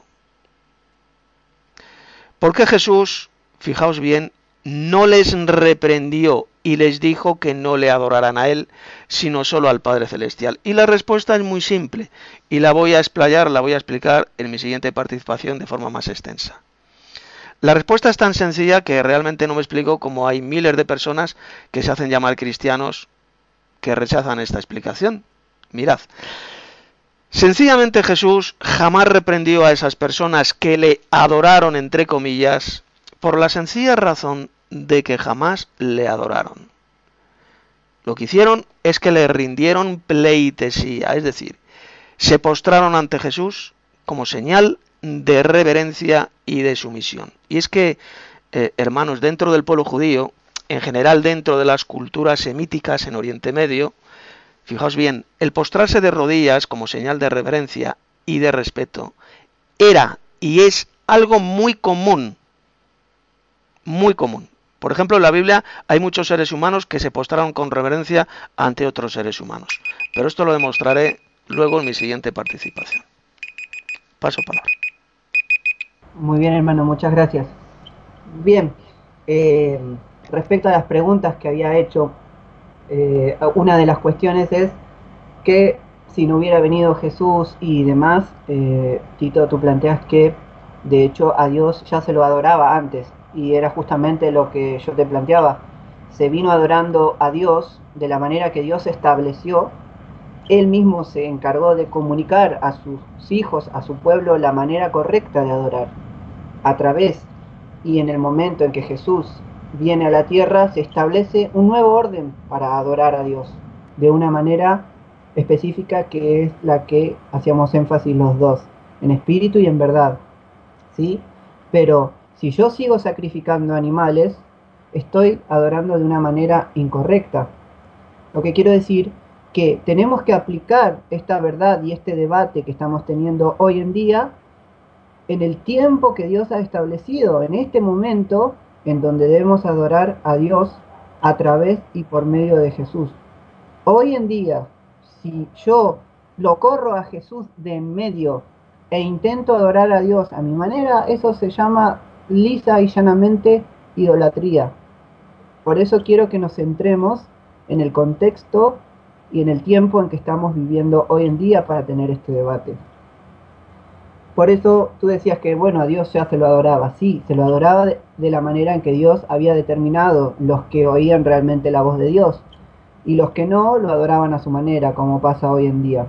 ¿Por qué Jesús, fijaos bien, no les reprendió y les dijo que no le adoraran a Él, sino solo al Padre Celestial? Y la respuesta es muy simple, y la voy a explayar, la voy a explicar en mi siguiente participación de forma más extensa. La respuesta es tan sencilla que realmente no me explico cómo hay miles de personas que se hacen llamar cristianos que rechazan esta explicación. Mirad, sencillamente Jesús jamás reprendió a esas personas que le adoraron, entre comillas, por la sencilla razón de que jamás le adoraron. Lo que hicieron es que le rindieron pleitesía, es decir, se postraron ante Jesús como señal de reverencia y de sumisión. Y es que, eh, hermanos, dentro del pueblo judío, en general dentro de las culturas semíticas en Oriente Medio, fijaos bien, el postrarse de rodillas como señal de reverencia y de respeto era y es algo muy común, muy común. Por ejemplo, en la Biblia hay muchos seres humanos que se postraron con reverencia ante otros seres humanos. Pero esto lo demostraré luego en mi siguiente participación. Paso palabra. Muy bien, hermano, muchas gracias. Bien, eh, respecto a las preguntas que había hecho, eh, una de las cuestiones es que si no hubiera venido Jesús y demás, eh, Tito, tú planteas que de hecho a Dios ya se lo adoraba antes, y era justamente lo que yo te planteaba. Se vino adorando a Dios de la manera que Dios estableció, Él mismo se encargó de comunicar a sus hijos, a su pueblo, la manera correcta de adorar. A través y en el momento en que Jesús viene a la tierra, se establece un nuevo orden para adorar a Dios, de una manera específica que es la que hacíamos énfasis los dos, en espíritu y en verdad, ¿sí? Pero si yo sigo sacrificando animales, estoy adorando de una manera incorrecta. Lo que quiero decir que tenemos que aplicar esta verdad y este debate que estamos teniendo hoy en día en el tiempo que Dios ha establecido, en este momento en donde debemos adorar a Dios a través y por medio de Jesús. Hoy en día, si yo lo corro a Jesús de en medio e intento adorar a Dios a mi manera, eso se llama lisa y llanamente idolatría. Por eso quiero que nos centremos en el contexto y en el tiempo en que estamos viviendo hoy en día para tener este debate. Por eso tú decías que, bueno, a Dios ya se lo adoraba. Sí, se lo adoraba de, de la manera en que Dios había determinado, los que oían realmente la voz de Dios. Y los que no, lo adoraban a su manera, como pasa hoy en día.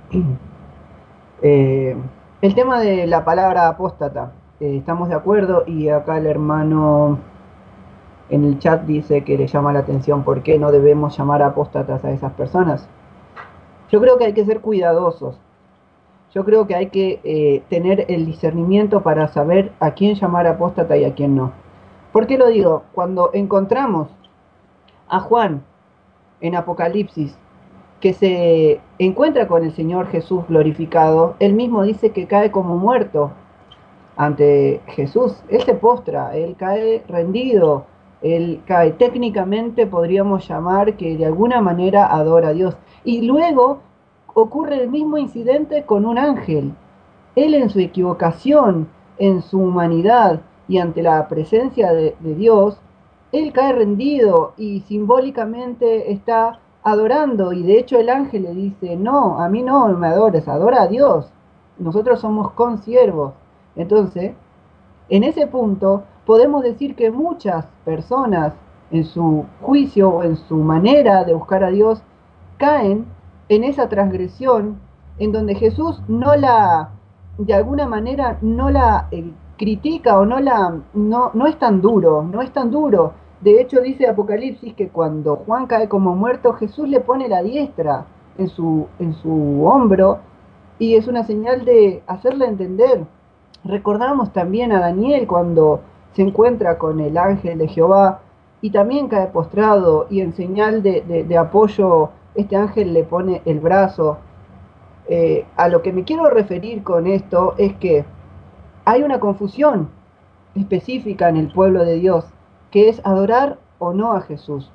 eh, el tema de la palabra apóstata, eh, estamos de acuerdo, y acá el hermano en el chat dice que le llama la atención por qué no debemos llamar apóstatas a esas personas. Yo creo que hay que ser cuidadosos. Yo creo que hay que eh, tener el discernimiento para saber a quién llamar apóstata y a quién no. ¿Por qué lo digo? Cuando encontramos a Juan en Apocalipsis, que se encuentra con el Señor Jesús glorificado, él mismo dice que cae como muerto ante Jesús. Él se postra, él cae rendido, él cae, técnicamente podríamos llamar que de alguna manera adora a Dios. Y luego ocurre el mismo incidente con un ángel. Él en su equivocación, en su humanidad y ante la presencia de, de Dios, él cae rendido y simbólicamente está adorando, y de hecho el ángel le dice, no, a mí no me adores, adora a Dios, nosotros somos consiervos. Entonces, en ese punto podemos decir que muchas personas en su juicio o en su manera de buscar a Dios caen en esa transgresión en donde Jesús no la, de alguna manera no la eh, critica o no la, no, no es tan duro, no es tan duro. De hecho dice Apocalipsis que cuando Juan cae como muerto, Jesús le pone la diestra en su, en su hombro, y es una señal de hacerle entender. Recordamos también a Daniel cuando se encuentra con el ángel de Jehová y también cae postrado, y en señal de, de, de apoyo este ángel le pone el brazo. Eh, a lo que me quiero referir con esto es que hay una confusión específica en el pueblo de Dios, que es adorar o no a Jesús.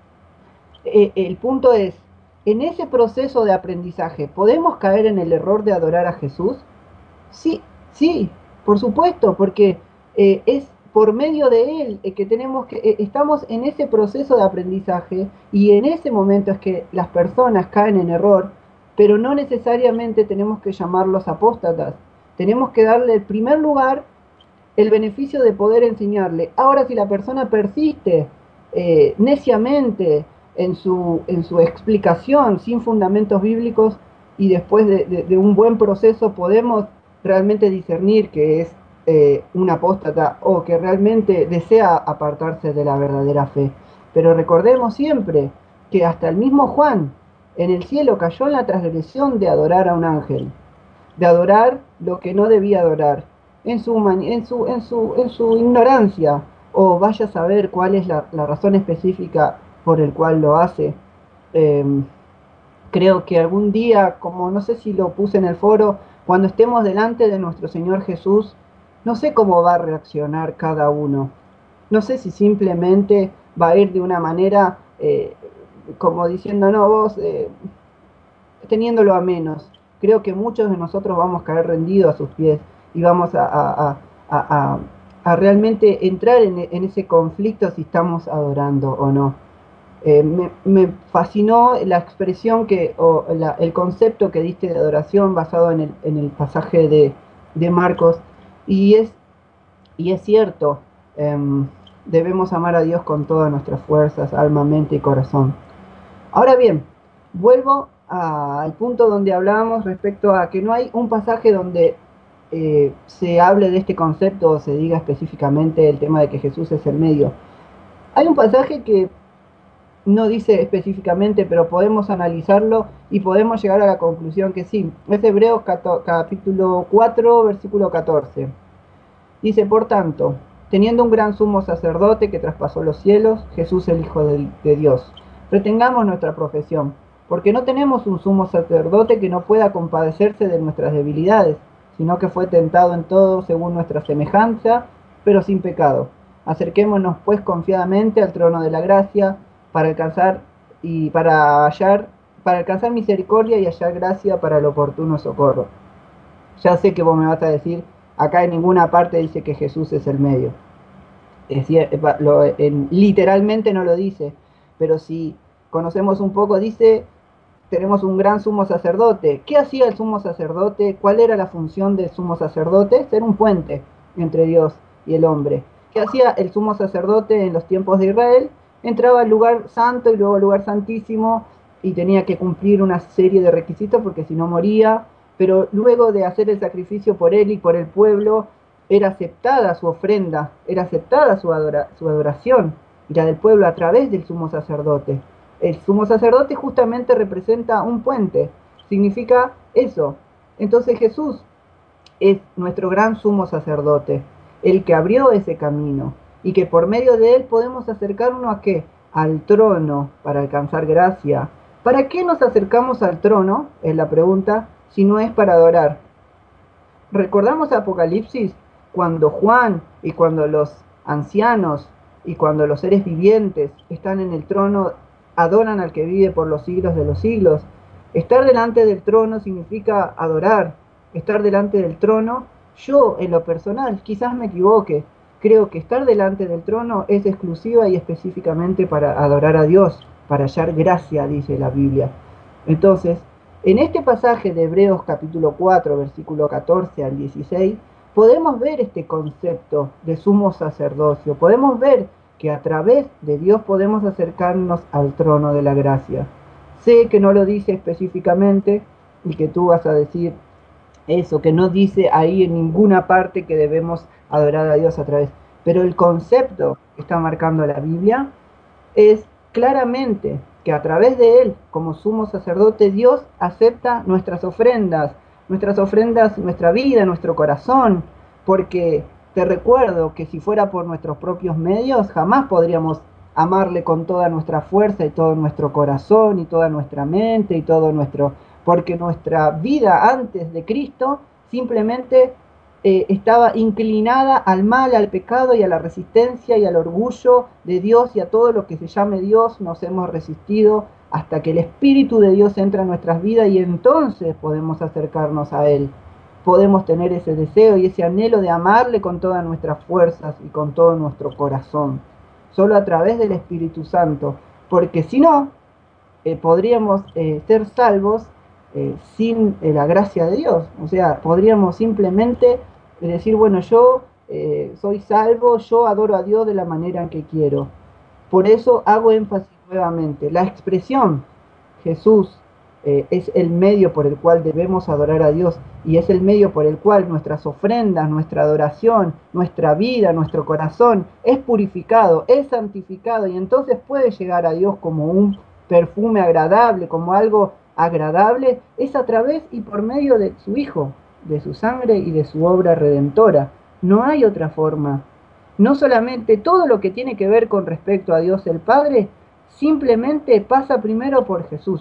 Eh, el punto es, en ese proceso de aprendizaje, ¿podemos caer en el error de adorar a Jesús? Sí, sí, por supuesto, porque eh, es por medio de él eh, que tenemos que eh, estamos en ese proceso de aprendizaje, y en ese momento es que las personas caen en error, pero no necesariamente tenemos que llamarlos apóstatas. Tenemos que darle en primer lugar el beneficio de poder enseñarle. Ahora, si la persona persiste eh, neciamente en su, en su explicación sin fundamentos bíblicos, y después de, de, de un buen proceso podemos realmente discernir que es eh, un apóstata o que realmente desea apartarse de la verdadera fe. Pero recordemos siempre que hasta el mismo Juan en el cielo cayó en la transgresión de adorar a un ángel, de adorar lo que no debía adorar, en su, en su, en su, en su ignorancia, o vaya a saber cuál es la, la razón específica por el cual lo hace. Eh, creo que algún día, como no sé si lo puse en el foro, cuando estemos delante de nuestro Señor Jesús, no sé cómo va a reaccionar cada uno. No sé si simplemente va a ir de una manera eh, como diciendo, no, vos, eh, teniéndolo a menos. Creo que muchos de nosotros vamos a caer rendidos a sus pies y vamos a, a, a, a, a realmente entrar en, en ese conflicto si estamos adorando o no. Eh, me, me fascinó la expresión que, o la, el concepto que diste de adoración basado en el, en el pasaje de, de Marcos, y es, y es cierto, eh, debemos amar a Dios con todas nuestras fuerzas, alma, mente y corazón. Ahora bien, vuelvo a- al punto donde hablábamos respecto a que no hay un pasaje donde eh, se hable de este concepto o se diga específicamente el tema de que Jesús es el medio. Hay un pasaje que no dice específicamente, pero podemos analizarlo y podemos llegar a la conclusión que sí. Es Hebreos capítulo cuatro, versículo catorce. Dice, por tanto, teniendo un gran sumo sacerdote que traspasó los cielos, Jesús el Hijo de, de Dios, retengamos nuestra profesión, porque no tenemos un sumo sacerdote que no pueda compadecerse de nuestras debilidades, sino que fue tentado en todo según nuestra semejanza, pero sin pecado. Acerquémonos pues confiadamente al trono de la gracia para alcanzar y para hallar, para alcanzar misericordia y hallar gracia para el oportuno socorro. Ya sé que vos me vas a decir, acá en ninguna parte dice que Jesús es el medio. Es decir, lo, en, literalmente no lo dice, pero si conocemos un poco, dice, tenemos un gran sumo sacerdote. ¿Qué hacía el sumo sacerdote? ¿Cuál era la función del sumo sacerdote? Ser un puente entre Dios y el hombre. ¿Qué hacía el sumo sacerdote en los tiempos de Israel? Entraba al lugar santo y luego al lugar santísimo y tenía que cumplir una serie de requisitos porque si no moría, pero luego de hacer el sacrificio por él y por el pueblo, era aceptada su ofrenda, era aceptada su, adora, su adoración, ya del pueblo a través del sumo sacerdote. El sumo sacerdote justamente representa un puente, significa eso. Entonces Jesús es nuestro gran sumo sacerdote, el que abrió ese camino y que por medio de él podemos acercarnos a qué? Al trono para alcanzar gracia. ¿Para qué nos acercamos al trono? Es la pregunta, si no es para adorar. Recordamos Apocalipsis cuando Juan y cuando los ancianos y cuando los seres vivientes están en el trono, adoran al que vive por los siglos de los siglos. Estar delante del trono significa adorar. Estar delante del trono, yo en lo personal, quizás me equivoque, creo que estar delante del trono es exclusiva y específicamente para adorar a Dios, para hallar gracia, dice la Biblia. Entonces, en este pasaje de Hebreos capítulo cuatro, versículo catorce al dieciséis, podemos ver este concepto de sumo sacerdocio, podemos ver que a través de Dios podemos acercarnos al trono de la gracia. Sé que no lo dice específicamente y que tú vas a decir eso, que no dice ahí en ninguna parte que debemos adorar a Dios a través, pero el concepto que está marcando la Biblia es claramente que a través de él, como sumo sacerdote, Dios acepta nuestras ofrendas, nuestras ofrendas, nuestra vida, nuestro corazón, porque te recuerdo que si fuera por nuestros propios medios, jamás podríamos amarle con toda nuestra fuerza y todo nuestro corazón y toda nuestra mente y todo nuestro... porque nuestra vida antes de Cristo simplemente eh, estaba inclinada al mal, al pecado y a la resistencia y al orgullo de Dios y a todo lo que se llame Dios. Nos hemos resistido hasta que el Espíritu de Dios entra en nuestras vidas y entonces podemos acercarnos a Él. Podemos tener ese deseo y ese anhelo de amarle con todas nuestras fuerzas y con todo nuestro corazón. Solo a través del Espíritu Santo. Porque si no, eh, podríamos eh, ser salvos Eh, sin eh, la gracia de Dios. O sea, podríamos simplemente decir, bueno, yo eh, soy salvo, yo adoro a Dios de la manera en que quiero. Por eso hago énfasis nuevamente. La expresión Jesús eh, es el medio por el cual debemos adorar a Dios y es el medio por el cual nuestras ofrendas, nuestra adoración, nuestra vida, nuestro corazón es purificado, es santificado y entonces puede llegar a Dios como un perfume agradable, como algo agradable, es a través y por medio de su Hijo, de su sangre y de su obra redentora. No hay otra forma. No solamente todo lo que tiene que ver con respecto a Dios el Padre, simplemente pasa primero por Jesús.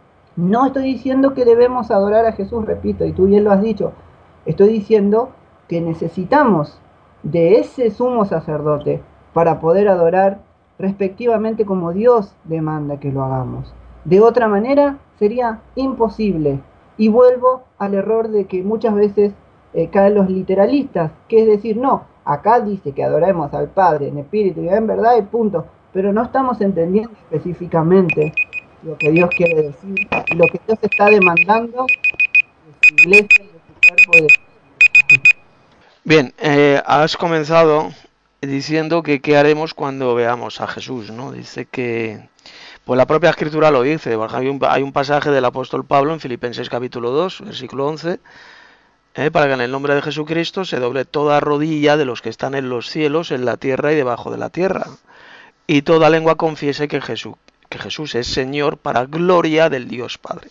No estoy diciendo que debemos adorar a Jesús, repito, y tú bien lo has dicho. Estoy diciendo que necesitamos de ese sumo sacerdote para poder adorar respectivamente como Dios demanda que lo hagamos. De otra manera sería imposible. Y vuelvo al error de que muchas veces eh, caen los literalistas, que es decir, no, acá dice que adoremos al Padre en espíritu y en verdad y punto, pero no estamos entendiendo específicamente lo que Dios quiere decir y lo que Dios está demandando de su iglesia, de su cuerpo y de su iglesia. Bien, eh, has comenzado diciendo que qué haremos cuando veamos a Jesús, ¿no? Dice que Pues la propia Escritura lo dice. Hay un, hay un pasaje del apóstol Pablo en Filipenses capítulo dos, versículo once, eh, para que en el nombre de Jesucristo se doble toda rodilla de los que están en los cielos, en la tierra y debajo de la tierra, y toda lengua confiese que Jesús, que Jesús es Señor, para gloria del Dios Padre.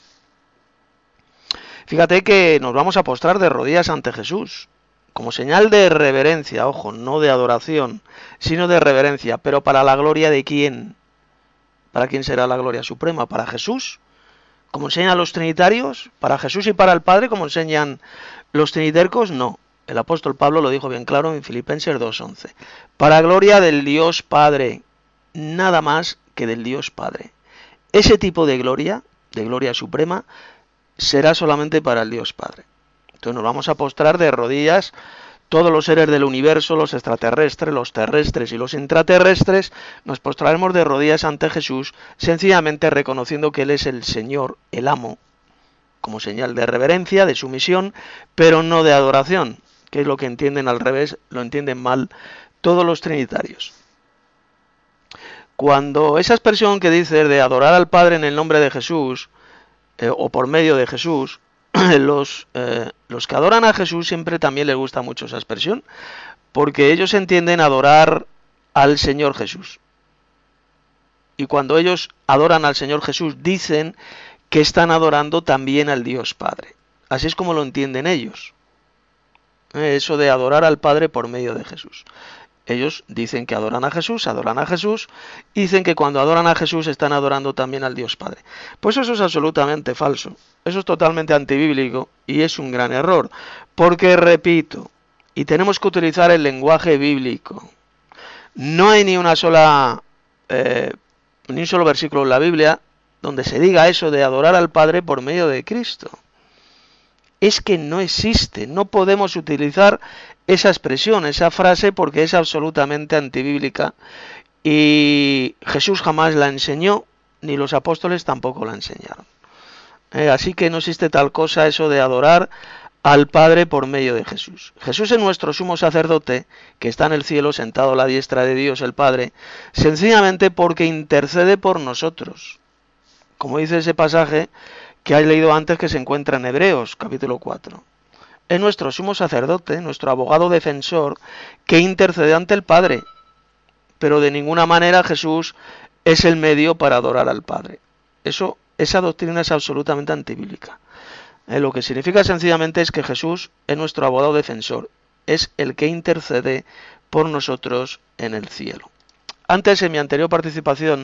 Fíjate que nos vamos a postrar de rodillas ante Jesús, como señal de reverencia, ojo, no de adoración, sino de reverencia, pero para la gloria de quién. ¿Para quién será la gloria suprema? ¿Para Jesús? Como enseñan los trinitarios, ¿para Jesús y para el Padre, como enseñan los trinitercos? No. El apóstol Pablo lo dijo bien claro en Filipenses dos once. Para gloria del Dios Padre, nada más que del Dios Padre. Ese tipo de gloria, de gloria suprema, será solamente para el Dios Padre. Entonces nos vamos a postrar de rodillas, todos los seres del universo, los extraterrestres, los terrestres y los intraterrestres, nos postraremos de rodillas ante Jesús, sencillamente reconociendo que Él es el Señor, el amo, como señal de reverencia, de sumisión, pero no de adoración, que es lo que entienden al revés, lo entienden mal todos los trinitarios. Cuando esa expresión que dices de adorar al Padre en el nombre de Jesús, eh, o por medio de Jesús, Los, eh, los que adoran a Jesús siempre también les gusta mucho esa expresión, porque ellos entienden adorar al Señor Jesús. Y cuando ellos adoran al Señor Jesús, dicen que están adorando también al Dios Padre. Así es como lo entienden ellos. Eh, eso de adorar al Padre por medio de Jesús. Ellos dicen que adoran a Jesús, adoran a Jesús, y dicen que cuando adoran a Jesús están adorando también al Dios Padre. Pues eso es absolutamente falso, eso es totalmente antibíblico y es un gran error, porque repito, y tenemos que utilizar el lenguaje bíblico, no hay ni una sola, eh, ni un solo versículo en la Biblia donde se diga eso de adorar al Padre por medio de Cristo. Es que no existe, no podemos utilizar esa expresión, esa frase, porque es absolutamente antibíblica y Jesús jamás la enseñó, ni los apóstoles tampoco la enseñaron. Eh, así que no existe tal cosa eso de adorar al Padre por medio de Jesús. Jesús es nuestro sumo sacerdote, que está en el cielo sentado a la diestra de Dios el Padre, sencillamente porque intercede por nosotros. Como dice ese pasaje que has leído antes, que se encuentra en Hebreos, capítulo cuatro. Es nuestro sumo sacerdote, nuestro abogado defensor, que intercede ante el Padre. Pero de ninguna manera Jesús es el medio para adorar al Padre. Eso, esa doctrina es absolutamente antibíblica. Eh, lo que significa sencillamente es que Jesús es nuestro abogado defensor, es el que intercede por nosotros en el cielo. Antes, en mi anterior participación,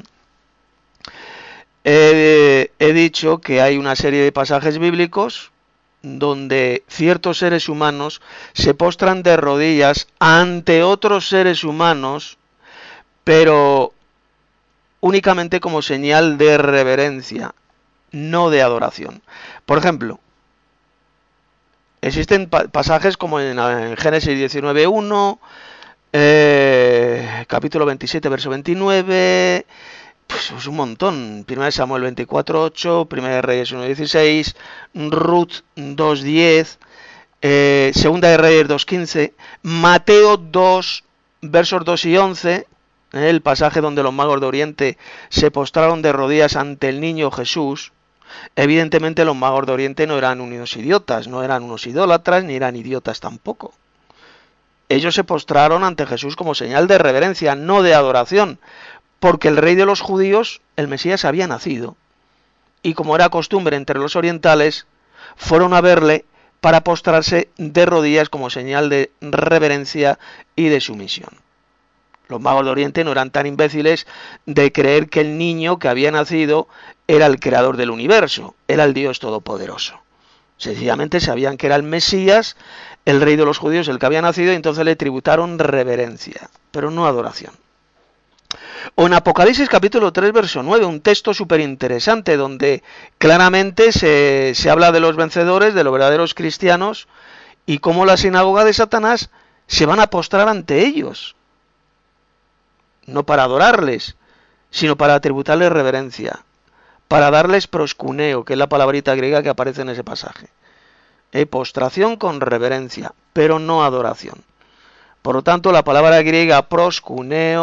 He, he dicho que hay una serie de pasajes bíblicos donde ciertos seres humanos se postran de rodillas ante otros seres humanos, pero únicamente como señal de reverencia, no de adoración. Por ejemplo, existen pa pasajes como en, en Génesis diecinueve uno, eh, capítulo veintisiete, verso veintinueve... Pues es un montón. Primera de Samuel veinticuatro ocho, Primera de Reyes uno dieciséis, Ruth dos diez, eh, Segunda de Reyes dos quince, Mateo dos, versos dos y once, eh, el pasaje donde los magos de Oriente se postraron de rodillas ante el niño Jesús. Evidentemente los magos de Oriente no eran unos idiotas, no eran unos idólatras, ni eran idiotas tampoco. Ellos se postraron ante Jesús como señal de reverencia, no de adoración, porque el rey de los judíos, el Mesías, había nacido, y como era costumbre entre los orientales, fueron a verle para postrarse de rodillas como señal de reverencia y de sumisión. Los magos de Oriente no eran tan imbéciles de creer que el niño que había nacido era el creador del universo, era el Dios todopoderoso. Sencillamente sabían que era el Mesías, el rey de los judíos, el que había nacido, y entonces le tributaron reverencia, pero no adoración. O en Apocalipsis capítulo tres, verso nueve, un texto súper interesante donde claramente se, se habla de los vencedores, de los verdaderos cristianos, y cómo la sinagoga de Satanás se van a postrar ante ellos. No para adorarles, sino para tributarles reverencia, para darles proscuneo, que es la palabrita griega que aparece en ese pasaje. Eh, postración con reverencia, pero no adoración. Por lo tanto, la palabra griega proscuneo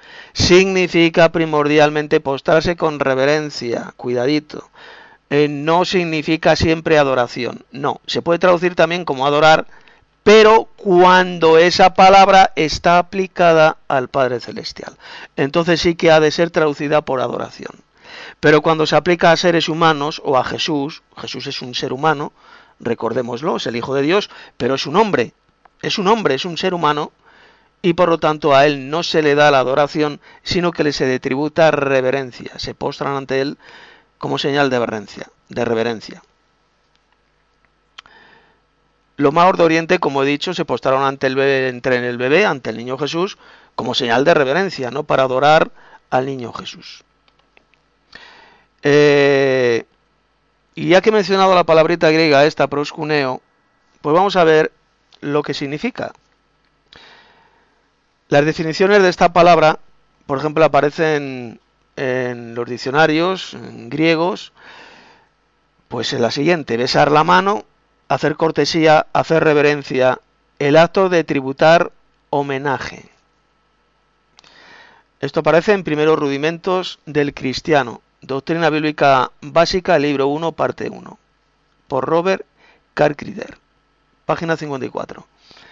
significa primordialmente postrarse con reverencia, cuidadito. Eh, no significa siempre adoración, no, se puede traducir también como adorar, pero cuando esa palabra está aplicada al Padre Celestial. Entonces sí que ha de ser traducida por adoración. Pero cuando se aplica a seres humanos o a Jesús, Jesús es un ser humano, recordémoslo, es el Hijo de Dios, pero es un hombre, es un hombre, es un ser humano, y por lo tanto a él no se le da la adoración, sino que le se le tributa reverencia, se postran ante él como señal de reverencia, de reverencia. Los magos de Oriente, como he dicho, se postraron ante el bebé, entre el bebé, ante el niño Jesús, como señal de reverencia, no para adorar al niño Jesús. Eh, y ya que he mencionado la palabrita griega esta, proskuneo, pues vamos a ver lo que significa. Las definiciones de esta palabra, por ejemplo, aparecen en los diccionarios en griegos, pues en la siguiente: besar la mano, hacer cortesía, hacer reverencia, el acto de tributar homenaje. Esto aparece en Primeros Rudimentos del Cristiano, Doctrina Bíblica Básica, libro uno, parte uno, por Robert Carcrider, página cincuenta y cuatro.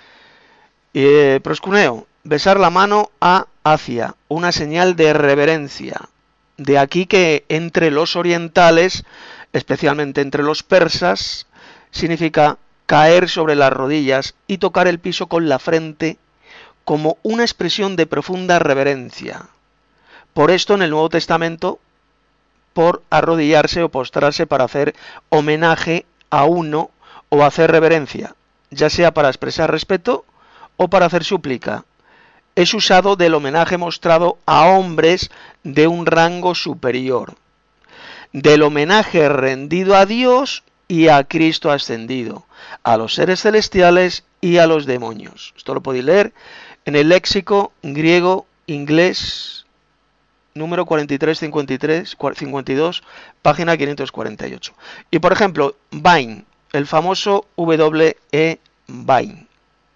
Eh, proskuneo, besar la mano a hacia, una señal de reverencia. De aquí que entre los orientales, especialmente entre los persas, significa caer sobre las rodillas y tocar el piso con la frente como una expresión de profunda reverencia. Por esto en el Nuevo Testamento, por arrodillarse o postrarse para hacer homenaje a uno o hacer reverencia, ya sea para expresar respeto o para hacer súplica. Es usado del homenaje mostrado a hombres de un rango superior, del homenaje rendido a Dios y a Cristo ascendido, a los seres celestiales y a los demonios. Esto lo podéis leer en el léxico griego inglés número cuarenta y tres cincuenta y tres cincuenta y dos, página quinientos cuarenta y ocho. Y por ejemplo, Vine, el famoso W E Vine,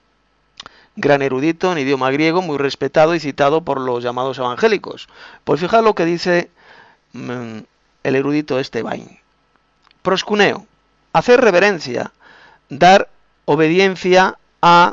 gran erudito en idioma griego, muy respetado y citado por los llamados evangélicos. Pues fijad lo que dice mmm, el erudito este Vine. Proskuneo, hacer reverencia, dar obediencia a,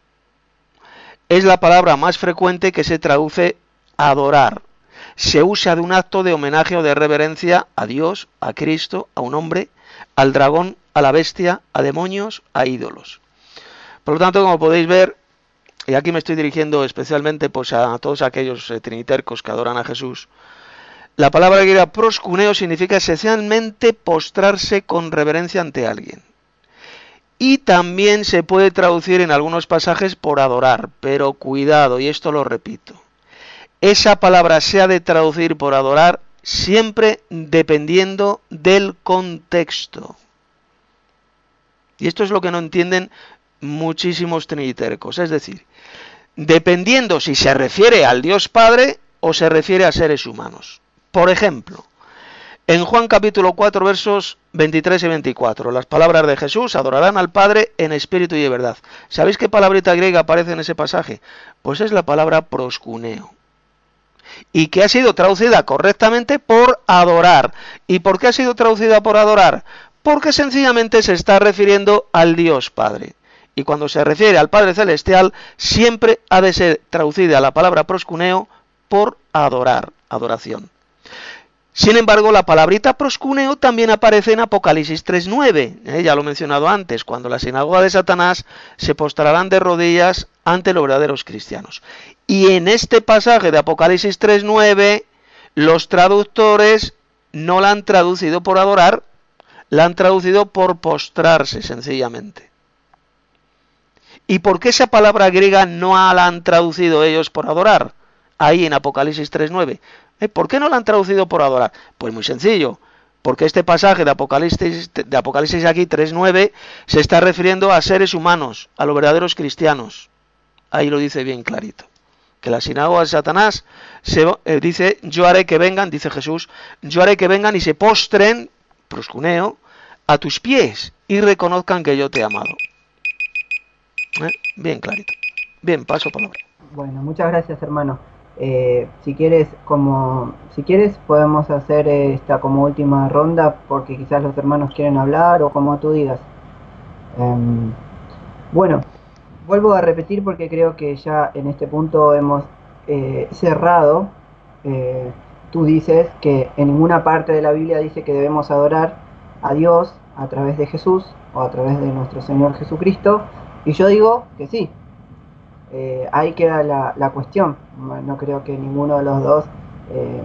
es la palabra más frecuente que se traduce adorar. Se usa de un acto de homenaje o de reverencia a Dios, a Cristo, a un hombre, al dragón, a la bestia, a demonios, a ídolos. Por lo tanto, como podéis ver, y aquí me estoy dirigiendo especialmente pues, a todos aquellos eh, trinitercos que adoran a Jesús, la palabra griega proskuneo significa esencialmente postrarse con reverencia ante alguien. Y también se puede traducir en algunos pasajes por adorar, pero cuidado, y esto lo repito, esa palabra se ha de traducir por adorar siempre dependiendo del contexto. Y esto es lo que no entienden muchísimos trinitercos, es decir, dependiendo si se refiere al Dios Padre o se refiere a seres humanos. Por ejemplo, en Juan capítulo cuatro, versos veintitrés y veinticuatro, las palabras de Jesús: adorarán al Padre en espíritu y en verdad. ¿Sabéis qué palabrita griega aparece en ese pasaje? Pues es la palabra proskuneo, y que ha sido traducida correctamente por adorar. ¿Y por qué ha sido traducida por adorar? Porque sencillamente se está refiriendo al Dios Padre. Y cuando se refiere al Padre Celestial, siempre ha de ser traducida la palabra proskuneo por adorar, adoración. Sin embargo, la palabrita proskuneo también aparece en Apocalipsis tres nueve, ¿eh? Ya lo he mencionado antes, cuando la sinagoga de Satanás se postrarán de rodillas ante los verdaderos cristianos. Y en este pasaje de Apocalipsis tres nueve, los traductores no la han traducido por adorar, la han traducido por postrarse, sencillamente. ¿Y por qué esa palabra griega no la han traducido ellos por adorar? Ahí en Apocalipsis tres nueve. ¿Eh? ¿Por qué no la han traducido por adorar? Pues muy sencillo, porque este pasaje de Apocalipsis, de Apocalipsis aquí tres nueve se está refiriendo a seres humanos, a los verdaderos cristianos. Ahí lo dice bien clarito. Que la sinagoga de Satanás se, eh, dice, yo haré que vengan, dice Jesús, yo haré que vengan y se postren, proskuneo, a tus pies y reconozcan que yo te he amado. ¿Eh? Bien clarito. Bien, paso palabra. Bueno, muchas gracias, hermano. Eh, si quieres, como, si quieres podemos hacer esta como última ronda porque quizás los hermanos quieren hablar o como tú digas. Em, bueno, vuelvo a repetir porque creo que ya en este punto hemos eh, cerrado. Eh, Tú dices que en ninguna parte de la Biblia dice que debemos adorar a Dios a través de Jesús o a través de nuestro Señor Jesucristo. Y yo digo que sí. Eh, ahí queda la, la cuestión. No creo que ninguno de los dos eh,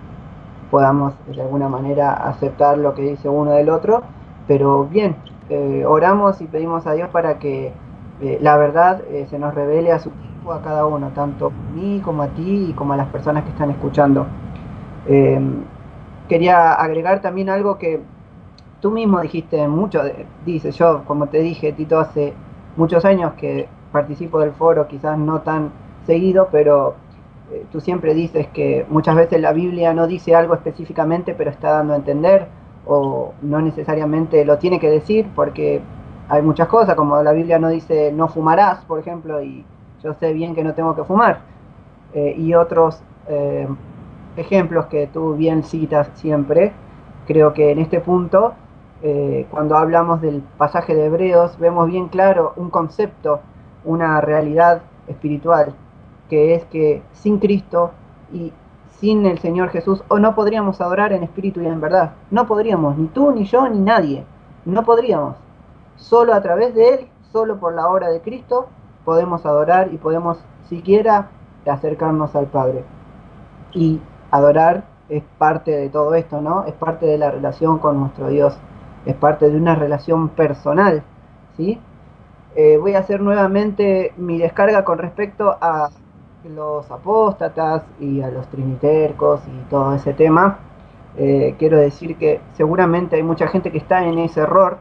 podamos de alguna manera aceptar lo que dice uno del otro, pero bien, eh, oramos y pedimos a Dios para que eh, la verdad eh, se nos revele a su tiempo a cada uno, tanto a mí como a ti y como a las personas que están escuchando. Eh, Quería agregar también algo que tú mismo dijiste mucho, de- dice yo, como te dije, Tito, hace muchos años que participo del foro, quizás no tan seguido, pero eh, tú siempre dices que muchas veces la Biblia no dice algo específicamente, pero está dando a entender, o no necesariamente lo tiene que decir, porque hay muchas cosas, como la Biblia no dice no fumarás, por ejemplo, y yo sé bien que no tengo que fumar, eh, y otros eh, ejemplos que tú bien citas siempre. Creo que en este punto, eh, cuando hablamos del pasaje de Hebreos, vemos bien claro un concepto, una realidad espiritual, que es que sin Cristo y sin el Señor Jesús, o no podríamos adorar en espíritu y en verdad. No podríamos, ni tú, ni yo, ni nadie. No podríamos. Solo a través de Él, solo por la obra de Cristo, podemos adorar y podemos siquiera acercarnos al Padre. Y adorar es parte de todo esto, ¿no? Es parte de la relación con nuestro Dios, es parte de una relación personal, ¿sí? Eh, voy a hacer nuevamente mi descarga con respecto a los apóstatas y a los trinitercos y todo ese tema. Eh, quiero decir que seguramente hay mucha gente que está en ese error,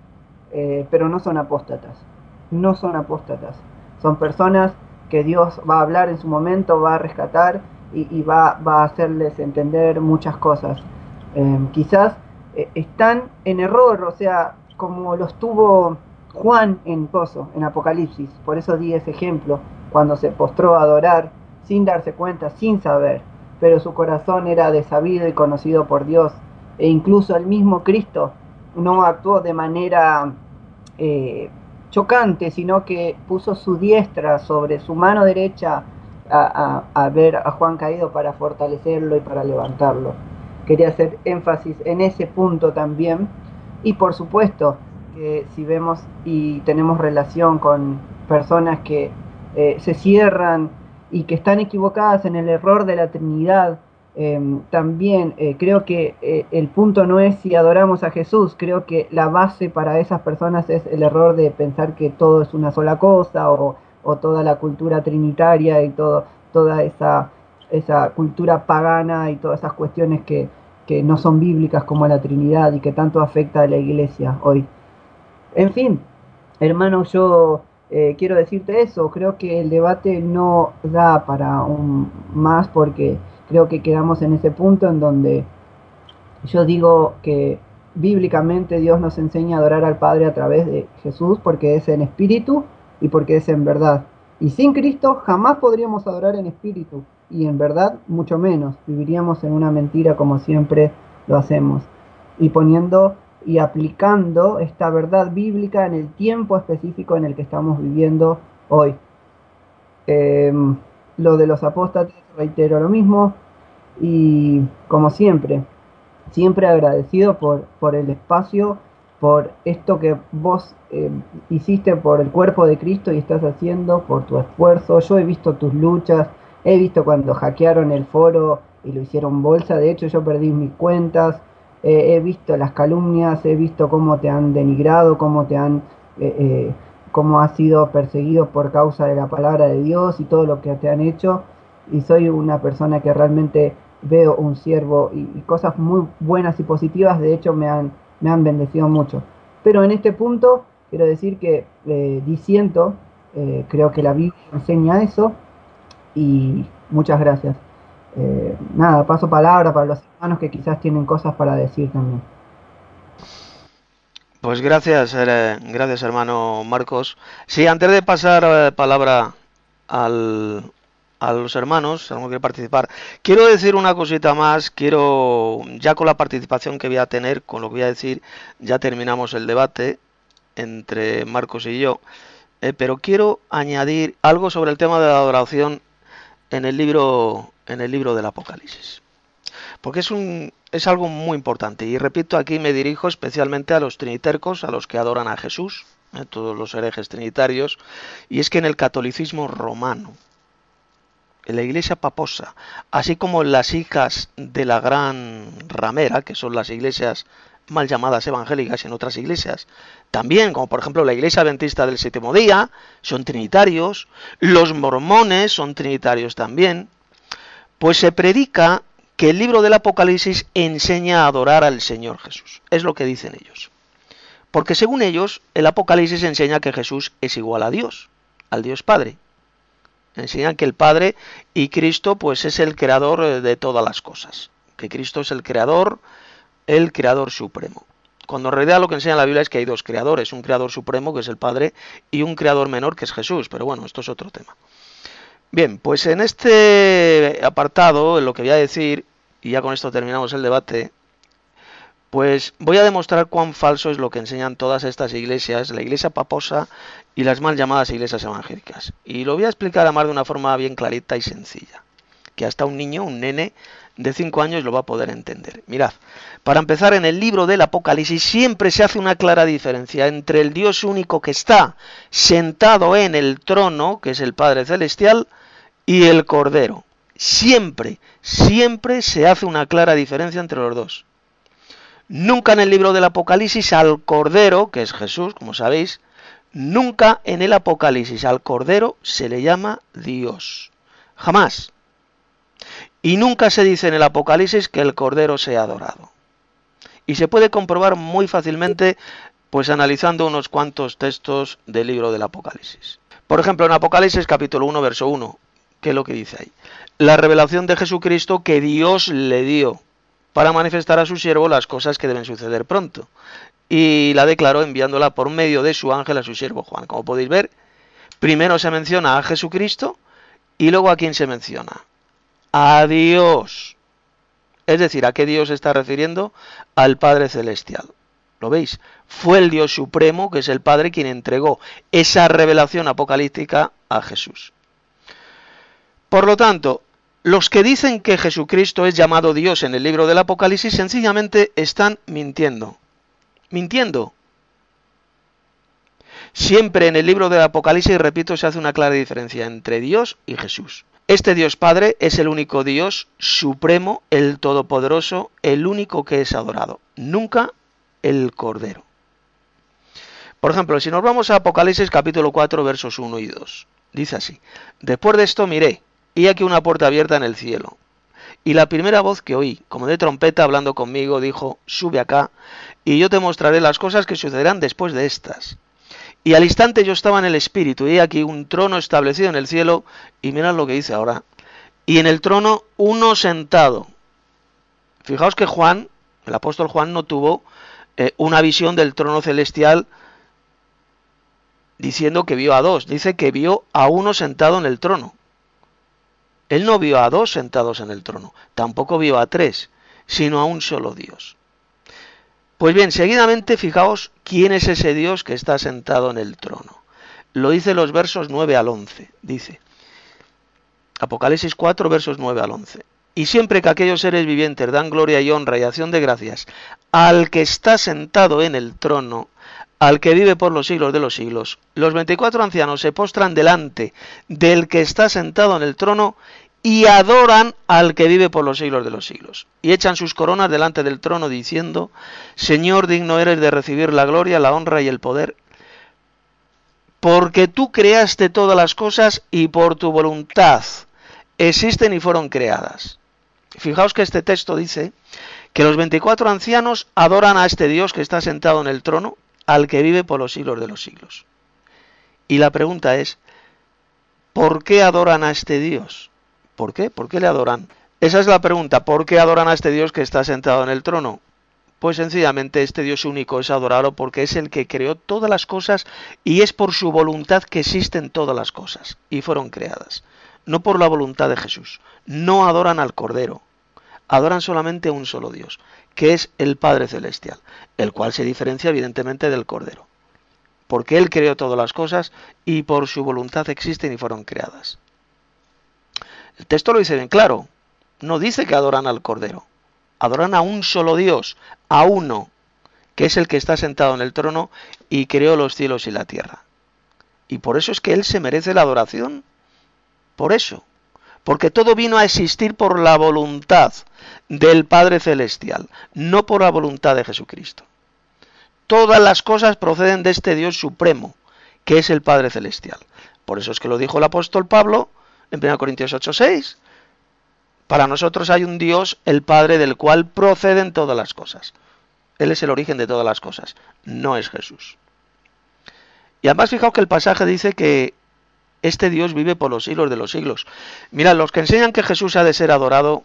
eh, pero no son apóstatas, no son apóstatas, son personas que Dios va a hablar en su momento, va a rescatar y, y va, va, a hacerles entender muchas cosas. Eh, quizás eh, están en error, o sea, como los tuvo Juan en Coso, en Apocalipsis, por eso di ese ejemplo, cuando se postró a adorar sin darse cuenta, sin saber, pero su corazón era de sabido y conocido por Dios, e incluso el mismo Cristo no actuó de manera eh, chocante, sino que puso su diestra sobre su mano derecha a, a, a ver a Juan caído para fortalecerlo y para levantarlo. Quería hacer énfasis en ese punto también. Y por supuesto que si vemos y tenemos relación con personas que eh, se cierran y que están equivocadas en el error de la Trinidad, eh, también eh, creo que eh, el punto no es si adoramos a Jesús, creo que la base para esas personas es el error de pensar que todo es una sola cosa o, o toda la cultura trinitaria y todo, toda esa, esa cultura pagana y todas esas cuestiones que, que no son bíblicas como la Trinidad y que tanto afecta a la iglesia hoy. En fin, hermano, yo eh, quiero decirte eso. Creo que el debate no da para un más porque creo que quedamos en ese punto en donde yo digo que bíblicamente Dios nos enseña a adorar al Padre a través de Jesús porque es en espíritu y porque es en verdad. Y sin Cristo jamás podríamos adorar en espíritu y en verdad mucho menos. Viviríamos en una mentira como siempre lo hacemos. Y poniendo y aplicando esta verdad bíblica en el tiempo específico en el que estamos viviendo hoy. Eh, lo de los apóstatas, reitero lo mismo. Y como siempre, siempre agradecido por, por el espacio, por esto que vos eh, hiciste por el cuerpo de Cristo y estás haciendo, por tu esfuerzo. Yo he visto tus luchas, he visto cuando hackearon el foro y lo hicieron bolsa, de hecho yo perdí mis cuentas, eh, he visto las calumnias, he visto cómo te han denigrado, cómo te han... Eh, eh, cómo has sido perseguido por causa de la palabra de Dios y todo lo que te han hecho, y soy una persona que realmente veo un siervo y, y cosas muy buenas y positivas, de hecho me han, me han bendecido mucho. Pero en este punto quiero decir que eh, disiento, eh, creo que la Biblia enseña eso y muchas gracias. Eh, nada, paso palabra para los hermanos que quizás tienen cosas para decir también. Pues gracias, eh, gracias hermano Marcos. Sí, antes de pasar eh, palabra al, a los hermanos, si alguno quiere participar. Quiero decir una cosita más, quiero, ya con la participación que voy a tener, con lo que voy a decir, ya terminamos el debate entre Marcos y yo, eh, pero quiero añadir algo sobre el tema de la adoración en el libro, en el libro del Apocalipsis. Porque es, un, es algo muy importante, y repito, aquí me dirijo especialmente a los trinitercos, a los que adoran a Jesús, eh, todos los herejes trinitarios, y es que en el catolicismo romano, en la iglesia paposa, así como en las hijas de la gran ramera, que son las iglesias mal llamadas evangélicas en otras iglesias, también, como por ejemplo la iglesia adventista del séptimo día, son trinitarios, los mormones son trinitarios también, pues se predica que el libro del Apocalipsis enseña a adorar al Señor Jesús, es lo que dicen ellos. Porque según ellos, el Apocalipsis enseña que Jesús es igual a Dios, al Dios Padre. Enseñan que el Padre y Cristo pues es el creador de todas las cosas, que Cristo es el creador, el creador supremo. Cuando en realidad lo que enseña la Biblia es que hay dos creadores, un creador supremo que es el Padre y un creador menor que es Jesús, pero bueno, esto es otro tema. Bien, pues en este apartado, en lo que voy a decir, y ya con esto terminamos el debate, pues voy a demostrar cuán falso es lo que enseñan todas estas iglesias, la iglesia paposa y las mal llamadas iglesias evangélicas. Y lo voy a explicar además de una forma bien clarita y sencilla, que hasta un niño, un nene de cinco años lo va a poder entender. Mirad, para empezar, en el libro del Apocalipsis siempre se hace una clara diferencia entre el Dios único que está sentado en el trono, que es el Padre Celestial, y el Cordero. Siempre, siempre se hace una clara diferencia entre los dos. Nunca en el libro del Apocalipsis al Cordero, que es Jesús, como sabéis, nunca en el Apocalipsis al Cordero se le llama Dios. Jamás. Y nunca se dice en el Apocalipsis que el Cordero sea adorado. Y se puede comprobar muy fácilmente, pues analizando unos cuantos textos del libro del Apocalipsis. Por ejemplo, en Apocalipsis capítulo uno, verso uno, ¿qué es lo que dice ahí? La revelación de Jesucristo que Dios le dio para manifestar a su siervo las cosas que deben suceder pronto. Y la declaró enviándola por medio de su ángel a su siervo Juan. Como podéis ver, primero se menciona a Jesucristo y luego a quién se menciona. A Dios. Es decir, ¿a qué Dios se está refiriendo? Al Padre Celestial. ¿Lo veis? Fue el Dios Supremo, que es el Padre, quien entregó esa revelación apocalíptica a Jesús. Por lo tanto, los que dicen que Jesucristo es llamado Dios en el libro del Apocalipsis sencillamente están mintiendo. Mintiendo. Siempre en el libro del Apocalipsis, repito, se hace una clara diferencia entre Dios y Jesús. Este Dios Padre es el único Dios supremo, el todopoderoso, el único que es adorado. Nunca el Cordero. Por ejemplo, si nos vamos a Apocalipsis capítulo cuatro, versos uno y dos. Dice así: después de esto miré, y aquí una puerta abierta en el cielo. Y la primera voz que oí, como de trompeta hablando conmigo, dijo: sube acá, y yo te mostraré las cosas que sucederán después de estas. Y al instante yo estaba en el Espíritu, y he aquí un trono establecido en el cielo, y mirad lo que dice ahora. Y en el trono uno sentado. Fijaos que Juan, el apóstol Juan, no tuvo eh, una visión del trono celestial diciendo que vio a dos. Dice que vio a uno sentado en el trono. Él no vio a dos sentados en el trono, tampoco vio a tres, sino a un solo Dios. Pues bien, seguidamente fijaos quién es ese Dios que está sentado en el trono. Lo dice los versos nueve al once, dice Apocalipsis cuatro, versos nueve al once. Y siempre que aquellos seres vivientes dan gloria y honra y acción de gracias al que está sentado en el trono, al que vive por los siglos de los siglos, los veinticuatro ancianos se postran delante del que está sentado en el trono y adoran al que vive por los siglos de los siglos. Y echan sus coronas delante del trono diciendo: Señor, digno eres de recibir la gloria, la honra y el poder, porque tú creaste todas las cosas y por tu voluntad existen y fueron creadas. Fijaos que este texto dice que los veinticuatro ancianos adoran a este Dios que está sentado en el trono, al que vive por los siglos de los siglos. Y la pregunta es: ¿por qué adoran a este Dios? ¿Por qué? ¿Por qué le adoran? Esa es la pregunta. ¿Por qué adoran a este Dios que está sentado en el trono? Pues sencillamente este Dios único es adorado porque es el que creó todas las cosas y es por su voluntad que existen todas las cosas y fueron creadas. no por la voluntad de Jesús. No adoran al Cordero, adoran solamente a un solo Dios, que es el Padre Celestial, el cual se diferencia evidentemente del Cordero, porque Él creó todas las cosas y por su voluntad existen y fueron creadas. El texto lo dice bien claro, no dice que adoran al Cordero, adoran a un solo Dios, a uno, que es el que está sentado en el trono y creó los cielos y la tierra. Y por eso es que Él se merece la adoración, por eso, porque todo vino a existir por la voluntad del Padre Celestial, no por la voluntad de Jesucristo. Todas las cosas proceden de este Dios supremo, que es el Padre Celestial. Por eso es que lo dijo el apóstol Pablo en primera Corintios ocho seis. Para nosotros hay un Dios, el Padre, del cual proceden todas las cosas. Él es el origen de todas las cosas, no es Jesús. Y además fijaos que el pasaje dice que este Dios vive por los siglos de los siglos. Mirad, los que enseñan que Jesús ha de ser adorado,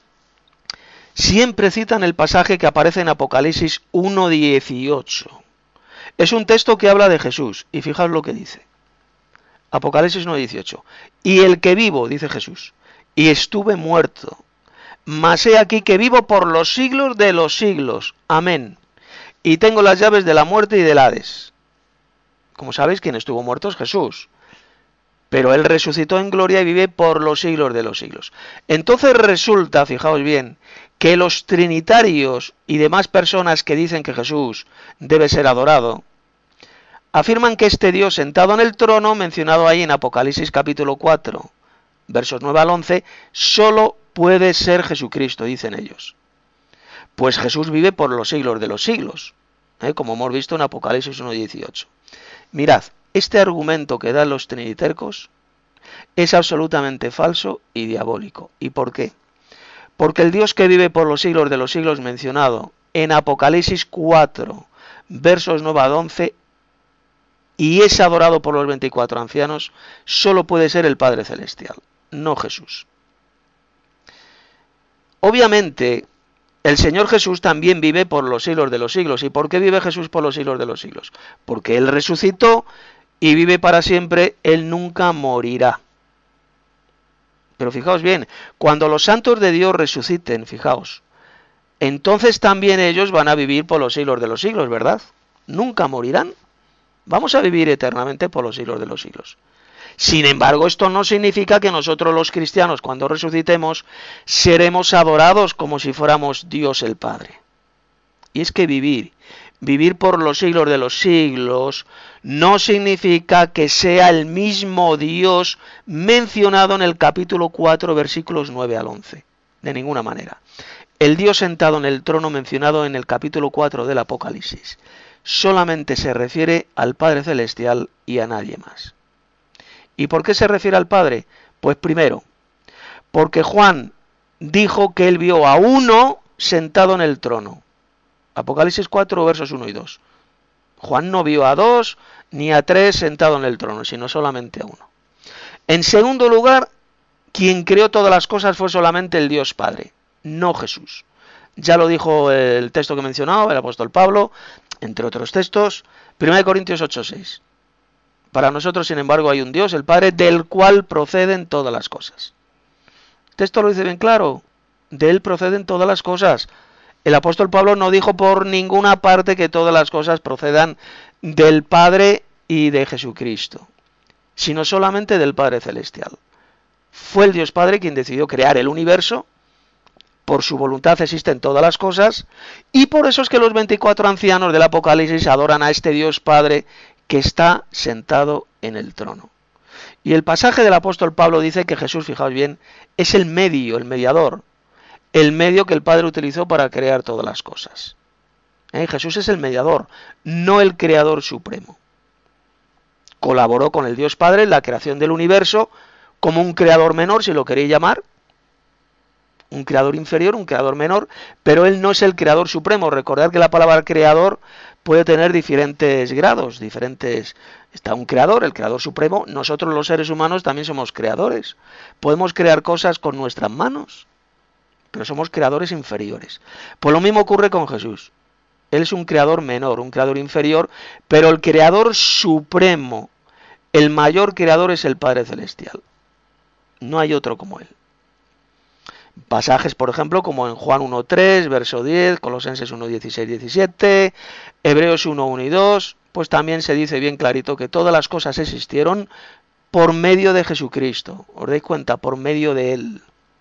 siempre citan el pasaje que aparece en Apocalipsis uno dieciocho. Es un texto que habla de Jesús, y fijaos lo que dice. Apocalipsis uno dieciocho. Y el que vivo, dice Jesús, y estuve muerto, mas he aquí que vivo por los siglos de los siglos. Amén. Y tengo las llaves de la muerte y del Hades. Como sabéis, quien estuvo muerto es Jesús. Pero Él resucitó en gloria y vive por los siglos de los siglos. Entonces resulta, fijaos bien, que los trinitarios y demás personas que dicen que Jesús debe ser adorado, afirman que este Dios sentado en el trono, mencionado ahí en Apocalipsis capítulo cuatro, versos nueve al once, solo puede ser Jesucristo, dicen ellos. Pues Jesús vive por los siglos de los siglos, ¿eh? Como hemos visto en Apocalipsis uno dieciocho. Mirad, este argumento que dan los trinitercos es absolutamente falso y diabólico. ¿Y por qué? Porque el Dios que vive por los siglos de los siglos mencionado en Apocalipsis cuatro, versos nueve al once, y es adorado por los veinticuatro ancianos, solo puede ser el Padre Celestial, no Jesús. Obviamente, el Señor Jesús también vive por los siglos de los siglos. ¿Y por qué vive Jesús por los siglos de los siglos? Porque Él resucitó y vive para siempre, Él nunca morirá. Pero fijaos bien, cuando los santos de Dios resuciten, fijaos, entonces también ellos van a vivir por los siglos de los siglos, ¿verdad? Nunca morirán. Vamos a vivir eternamente por los siglos de los siglos. Sin embargo, esto no significa que nosotros los cristianos, cuando resucitemos, seremos adorados como si fuéramos Dios el Padre. Y es que vivir, vivir por los siglos de los siglos, no significa que sea el mismo Dios mencionado en el capítulo cuatro, versículos nueve al once. De ninguna manera. El Dios sentado en el trono mencionado en el capítulo cuatro del Apocalipsis solamente se refiere al Padre Celestial y a nadie más. ¿Y por qué se refiere al Padre? Pues primero, porque Juan dijo que él vio a uno sentado en el trono. Apocalipsis cuatro, versos uno y dos. Juan no vio a dos ni a tres sentado en el trono, sino solamente a uno. En segundo lugar, quien creó todas las cosas fue solamente el Dios Padre, no Jesús. Ya lo dijo el texto que he mencionado, el apóstol Pablo, entre otros textos, primera Corintios ocho seis. Para nosotros, sin embargo, hay un Dios, el Padre, del cual proceden todas las cosas. El texto lo dice bien claro, de Él proceden todas las cosas. El apóstol Pablo no dijo por ninguna parte que todas las cosas procedan del Padre y de Jesucristo, sino solamente del Padre Celestial. Fue el Dios Padre quien decidió crear el universo, por su voluntad existen todas las cosas, y por eso es que los veinticuatro ancianos del Apocalipsis adoran a este Dios Padre que está sentado en el trono. Y el pasaje del apóstol Pablo dice que Jesús, fijaos bien, es el medio, el mediador, el medio que el Padre utilizó para crear todas las cosas. ¿Eh? Jesús es el mediador, no el creador supremo. Colaboró con el Dios Padre en la creación del universo como un creador menor, si lo queréis llamar, un creador inferior, un creador menor, pero Él no es el creador supremo. Recordad que la palabra creador puede tener diferentes grados, diferentes... Está un creador, el creador supremo. Nosotros los seres humanos también somos creadores. Podemos crear cosas con nuestras manos, pero somos creadores inferiores. Pues lo mismo ocurre con Jesús. Él es un creador menor, un creador inferior, pero el creador supremo, el mayor creador es el Padre Celestial. No hay otro como Él. Pasajes, por ejemplo, como en Juan uno tres, verso diez, Colosenses uno dieciséis diecisiete, Hebreos uno uno y dos, pues también se dice bien clarito que todas las cosas existieron por medio de Jesucristo. ¿Os dais cuenta? Por medio de Él.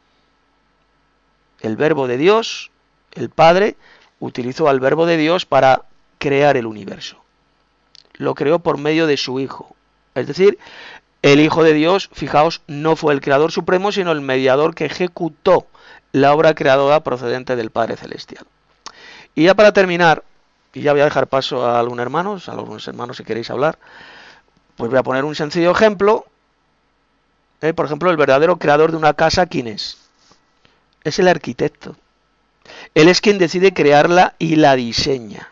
El verbo de Dios, el Padre, utilizó al verbo de Dios para crear el universo. Lo creó por medio de su Hijo. Es decir, el Hijo de Dios, fijaos, no fue el creador supremo, sino el mediador que ejecutó la obra creadora procedente del Padre Celestial. Y ya para terminar, y ya voy a dejar paso a algunos hermanos, a algunos hermanos si queréis hablar, pues voy a poner un sencillo ejemplo. Eh, por ejemplo, el verdadero creador de una casa, ¿quién es? Es el arquitecto. Él es quien decide crearla y la diseña.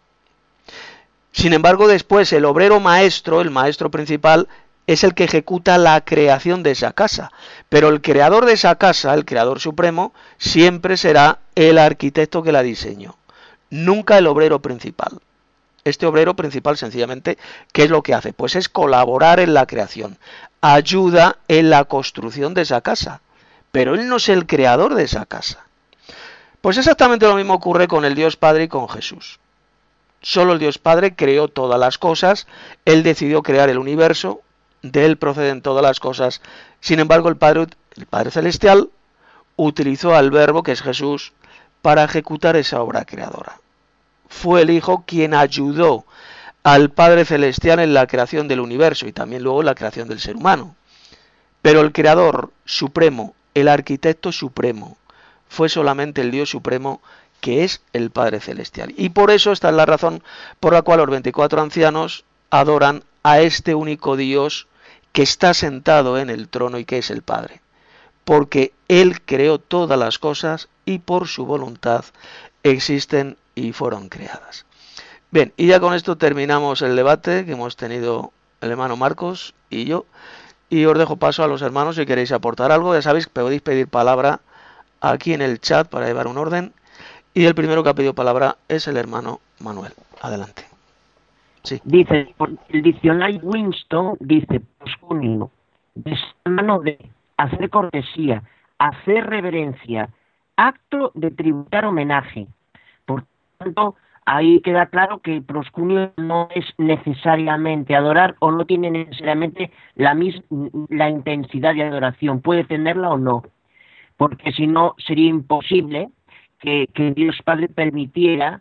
Sin embargo, después el obrero maestro, el maestro principal, es el que ejecuta la creación de esa casa. Pero el creador de esa casa, el creador supremo, siempre será el arquitecto que la diseñó. Nunca el obrero principal. Este obrero principal, sencillamente, ¿qué es lo que hace? Pues es colaborar en la creación. Ayuda en la construcción de esa casa. Pero él no es el creador de esa casa. Pues exactamente lo mismo ocurre con el Dios Padre y con Jesús. Solo el Dios Padre creó todas las cosas, Él decidió crear el universo, de Él proceden todas las cosas. Sin embargo, el Padre, el Padre Celestial utilizó al Verbo, que es Jesús, para ejecutar esa obra creadora. Fue el Hijo quien ayudó al Padre Celestial en la creación del universo y también luego en la creación del ser humano. Pero el Creador Supremo, el Arquitecto Supremo, fue solamente el Dios Supremo, que es el Padre Celestial. Y por eso esta es la razón por la cual los veinticuatro ancianos adoran a este único Dios que está sentado en el trono y que es el Padre. Porque Él creó todas las cosas y por su voluntad existen y fueron creadas. Bien, y ya con esto terminamos el debate que hemos tenido el hermano Marcos y yo. Y os dejo paso a los hermanos si queréis aportar algo. Ya sabéis que podéis pedir palabra aquí en el chat para llevar un orden. Y el primero que ha pedido palabra es el hermano Manuel. Adelante. Sí. Dice, el diccionario Winston dice, proscunio, de mano de, hacer cortesía, hacer reverencia, acto de tributar homenaje. Por tanto, ahí queda claro que el proscunio no es necesariamente adorar o no tiene necesariamente la, mis, la intensidad de adoración. Puede tenerla o no, porque si no sería imposible que, que Dios Padre permitiera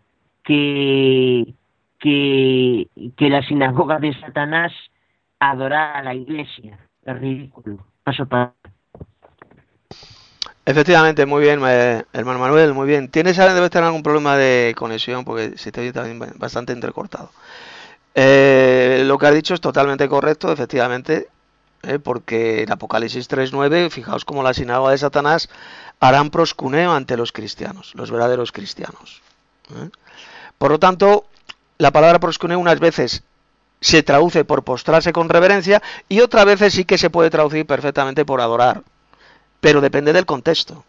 que, que, que la sinagoga de Satanás adorara a la iglesia. Es ridículo. Paso para... Efectivamente, muy bien, eh, hermano Manuel, muy bien. Tienes, debes tener algún problema de conexión porque se te oye también bastante entrecortado. Eh, lo que has dicho es totalmente correcto, efectivamente, eh, porque en Apocalipsis tres nueve, fijaos cómo la sinagoga de Satanás harán proscuneo ante los cristianos, los verdaderos cristianos. ¿eh? Por lo tanto, la palabra proscuneo unas veces se traduce por postrarse con reverencia y otras veces sí que se puede traducir perfectamente por adorar. Pero depende del contexto,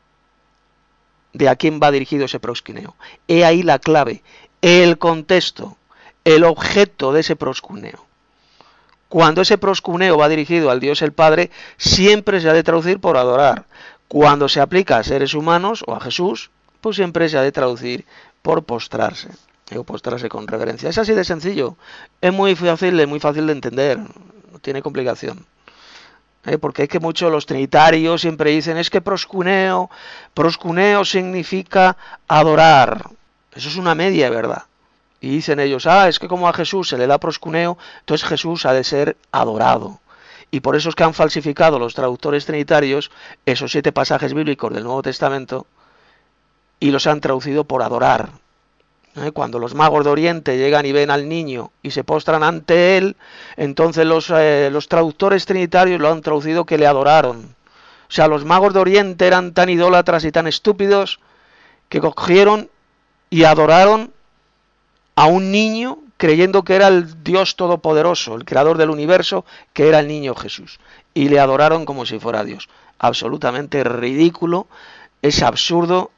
de a quién va dirigido ese proscuneo. He ahí la clave, el contexto, el objeto de ese proscuneo. Cuando ese proscuneo va dirigido al Dios el Padre, siempre se ha de traducir por adorar. Cuando se aplica a seres humanos o a Jesús, pues siempre se ha de traducir por postrarse, o postrarse con reverencia. Es así de sencillo, es muy fácil, es muy fácil de entender, no tiene complicación. ¿Eh? Porque es que muchos los trinitarios siempre dicen, es que proscuneo, proscuneo significa adorar. Eso es una media verdad. Y dicen ellos, ah, es que como a Jesús se le da proscuneo, entonces Jesús ha de ser adorado. Y por eso es que han falsificado los traductores trinitarios esos siete pasajes bíblicos del Nuevo Testamento y los han traducido por adorar. ¿Eh? Cuando los magos de Oriente llegan y ven al niño y se postran ante él, entonces los, eh, los traductores trinitarios lo han traducido que le adoraron. O sea, los magos de Oriente eran tan idólatras y tan estúpidos que cogieron y adoraron a un niño creyendo que era el Dios Todopoderoso, el creador del universo, que era el niño Jesús. Y le adoraron como si fuera Dios. Absolutamente ridículo, es absurdo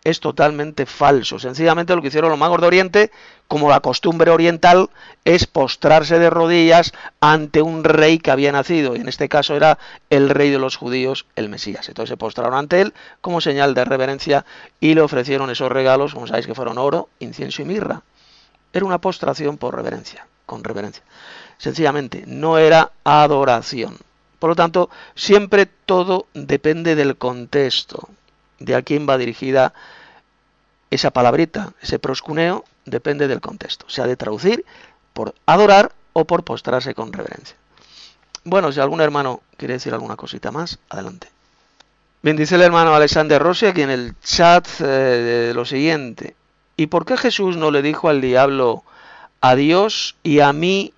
es totalmente falso. Sencillamente lo que hicieron los magos de Oriente, como la costumbre oriental, es postrarse de rodillas ante un rey que había nacido, y en este caso era el rey de los judíos, el Mesías. Entonces se postraron ante él como señal de reverencia y le ofrecieron esos regalos, como sabéis que fueron oro, incienso y mirra. Era una postración por reverencia, con reverencia. Sencillamente, no era adoración. Por lo tanto, siempre todo depende del contexto, de a quién va dirigida esa palabrita, ese proscuneo, depende del contexto. Se ha de traducir por adorar o por postrarse con reverencia. Bueno, si algún hermano quiere decir alguna cosita más, adelante. Bien, dice el hermano Alexander Rossi aquí en el chat eh, lo siguiente. ¿Y por qué Jesús no le dijo al diablo, a Dios y a mí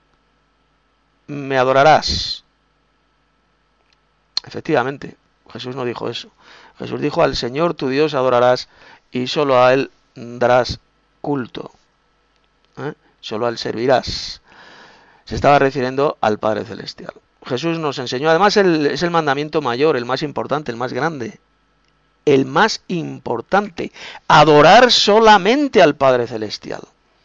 me adorarás? Efectivamente, Jesús no dijo eso. Jesús dijo, al Señor tu Dios adorarás y solo a Él darás culto. ¿Eh? Solo a Él servirás. Se estaba refiriendo al Padre Celestial. Jesús nos enseñó, además el, es el mandamiento mayor, el más importante, el más grande. El más importante. Adorar solamente al Padre Celestial.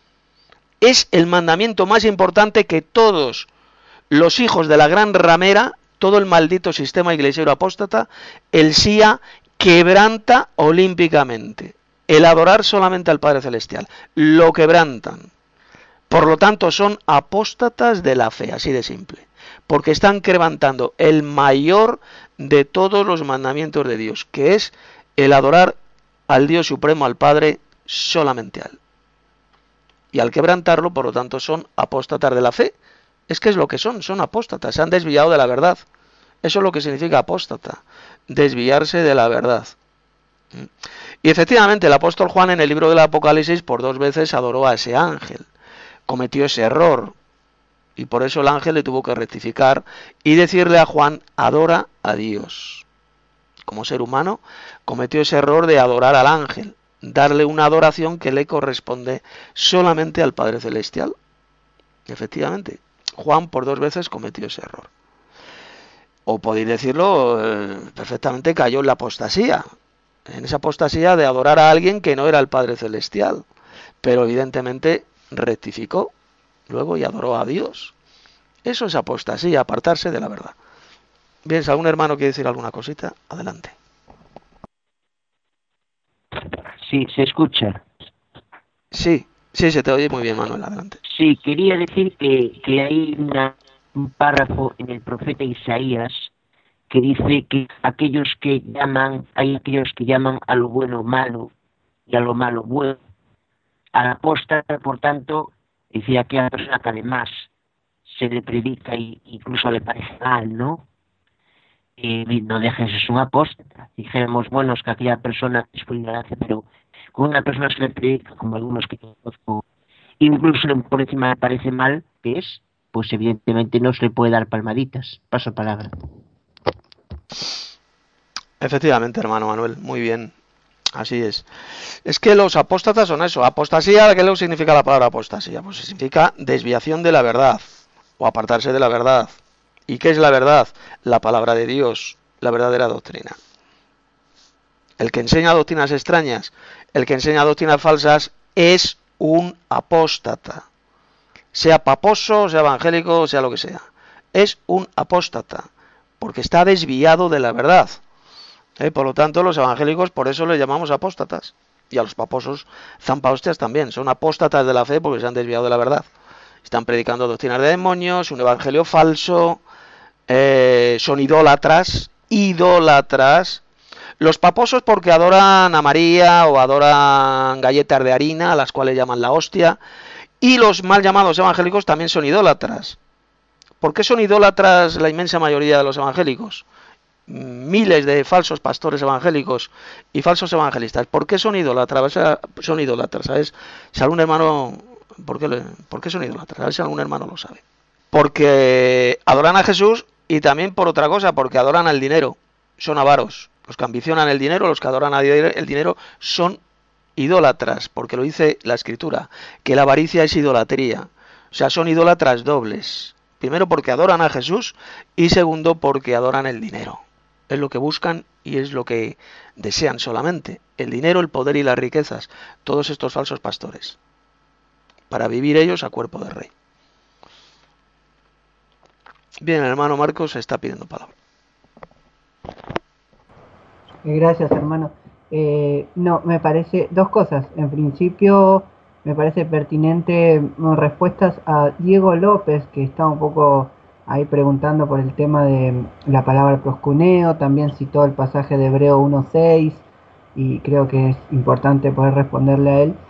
Es el mandamiento más importante que todos los hijos de la gran ramera, todo el maldito sistema iglesiero apóstata, el S I A quebranta olímpicamente. El adorar solamente al Padre Celestial. Lo quebrantan. Por lo tanto, son apóstatas de la fe, así de simple. Porque están quebrantando el mayor de todos los mandamientos de Dios, que es el adorar al Dios supremo, al Padre, solamente a Él. Y al quebrantarlo, por lo tanto, son apóstatas de la fe. Es que es lo que son, son apóstatas, se han desviado de la verdad. Eso es lo que significa apóstata, desviarse de la verdad. Y efectivamente el apóstol Juan en el libro del Apocalipsis por dos veces adoró a ese ángel, cometió ese error, y por eso el ángel le tuvo que rectificar y decirle a Juan, adora a Dios. Como ser humano cometió ese error de adorar al ángel, darle una adoración que le corresponde solamente al Padre Celestial. Efectivamente, Juan por dos veces cometió ese error. O podéis decirlo, eh, perfectamente cayó en la apostasía, en esa apostasía de adorar a alguien que no era el Padre Celestial, pero evidentemente rectificó luego y adoró a Dios. Eso es apostasía, apartarse de la verdad. Bien, si algún hermano quiere decir alguna cosita, adelante. Sí, se escucha. Sí, sí, se te oye muy bien, Manuel, adelante. Sí, quería decir que, que hay una, un párrafo en el profeta Isaías que dice que aquellos que llaman, hay aquellos que llaman a lo bueno malo y a lo malo bueno. Al apóstata, por tanto, decía aquella persona que además se le predica e incluso le parece mal, ¿no? Eh, no dejes, es un apóstata. Dijéramos, bueno, es que aquella persona es por ignorancia, pero con una persona se le predica, como algunos que conozco, incluso por encima me parece mal, que es, pues evidentemente no se le puede dar palmaditas. Paso palabra. Efectivamente, hermano Manuel, muy bien. Así es. Es que los apóstatas son eso. Apostasía, ¿qué significa la palabra apostasía? Pues significa desviación de la verdad o apartarse de la verdad. ¿Y qué es la verdad? La palabra de Dios, la verdadera doctrina. El que enseña doctrinas extrañas, el que enseña doctrinas falsas, es un apóstata. Sea paposo, sea evangélico, sea lo que sea. Es un apóstata, porque está desviado de la verdad. ¿Eh? Por lo tanto, los evangélicos por eso les llamamos apóstatas. Y a los paposos zampahostias también. Son apóstatas de la fe porque se han desviado de la verdad. Están predicando doctrinas de demonios, un evangelio falso, eh, son idólatras, idólatras. Los paposos porque adoran a María o adoran galletas de harina, a las cuales llaman la hostia. Y los mal llamados evangélicos también son idólatras. ¿Por qué son idólatras la inmensa mayoría de los evangélicos? Miles de falsos pastores evangélicos y falsos evangelistas. ¿Por qué son idólatras? Son idólatras, ¿sabes? Si algún hermano, ¿por qué, le, ¿por qué son idólatras? A ver si algún hermano lo sabe. Porque adoran a Jesús y también por otra cosa, porque adoran al dinero. Son avaros. Los que ambicionan el dinero, los que adoran el dinero, son idólatras, porque lo dice la Escritura, que la avaricia es idolatría. O sea, son idólatras dobles. Primero porque adoran a Jesús y segundo porque adoran el dinero. Es lo que buscan y es lo que desean solamente. El dinero, el poder y las riquezas. Todos estos falsos pastores. Para vivir ellos a cuerpo de rey. Bien, el hermano Marcos está pidiendo palabra. Gracias, hermano. Eh, no, me parece dos cosas. En principio, me parece pertinente mm, respuestas a Diego López, que está un poco ahí preguntando por el tema de la palabra proscuneo. También citó el pasaje de Hebreo uno seis y creo que es importante poder responderle a él.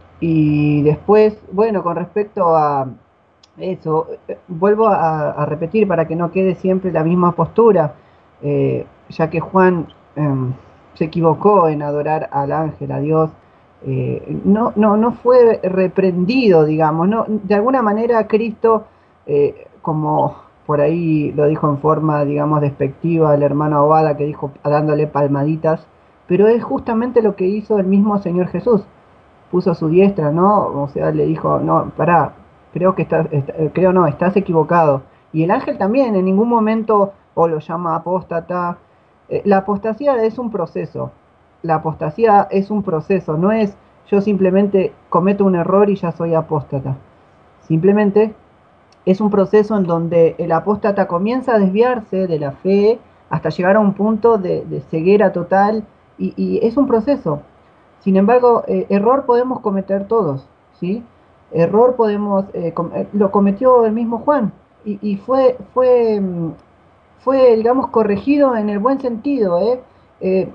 Y después, bueno, con respecto a eso, eh, vuelvo a, a repetir para que no quede siempre la misma postura, eh, ya que Juan eh, se equivocó en adorar al ángel, a Dios, eh, no, no, no fue reprendido, digamos, no, de alguna manera Cristo, eh, como por ahí lo dijo en forma, digamos, despectiva el hermano Abada, que dijo dándole palmaditas, pero es justamente lo que hizo el mismo Señor Jesús. Puso su diestra, ¿no? O sea, le dijo, no, pará, creo que estás, está, creo no, estás equivocado. Y el ángel también en ningún momento o lo llama apóstata. Eh, la apostasía es un proceso. La apostasía es un proceso, no es yo simplemente cometo un error y ya soy apóstata. Simplemente es un proceso en donde el apóstata comienza a desviarse de la fe hasta llegar a un punto de, de ceguera total y, y es un proceso. Sin embargo, eh, error podemos cometer todos, ¿sí? Error podemos, eh, com eh, lo cometió el mismo Juan y, y fue, fue, fue, digamos, corregido en el buen sentido, ¿eh? Eh,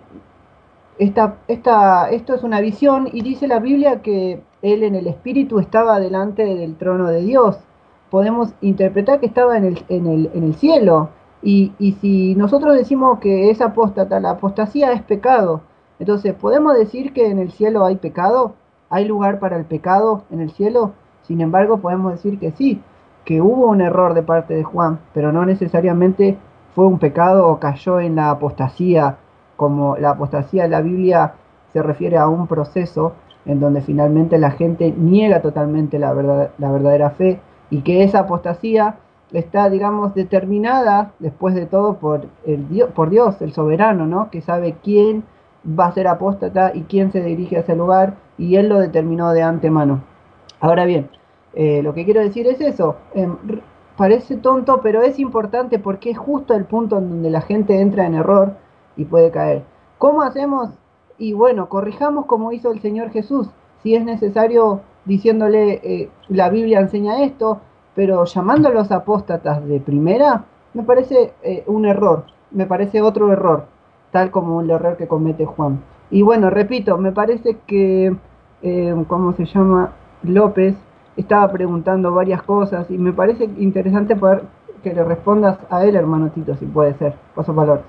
esta, esta, esto es una visión y dice la Biblia que él en el espíritu estaba delante del trono de Dios. Podemos interpretar que estaba en el, en el, en el cielo y, y si nosotros decimos que es apóstata, la apostasía es pecado. Entonces, ¿podemos decir que en el cielo hay pecado? ¿Hay lugar para el pecado en el cielo? Sin embargo, podemos decir que sí, que hubo un error de parte de Juan, pero no necesariamente fue un pecado o cayó en la apostasía, como la apostasía de la Biblia se refiere a un proceso en donde finalmente la gente niega totalmente la, verdad, la verdadera fe y que esa apostasía está, digamos, determinada después de todo por, el Dios, por Dios, el soberano, ¿no? Que sabe quién va a ser apóstata y quién se dirige a ese lugar y él lo determinó de antemano. Ahora bien, eh, lo que quiero decir es eso, eh, parece tonto, pero es importante porque es justo el punto en donde la gente entra en error y puede caer. ¿Cómo hacemos? Y bueno, corrijamos como hizo el Señor Jesús, si es necesario diciéndole, eh, la Biblia enseña esto, pero llamando a los apóstatas de primera, me parece eh, un error, me parece otro error, tal como el error que comete Juan. Y bueno, repito, me parece que, eh, ¿cómo se llama? López estaba preguntando varias cosas y me parece interesante poder que le respondas a él, hermano Tito, si puede ser. Paso palabra.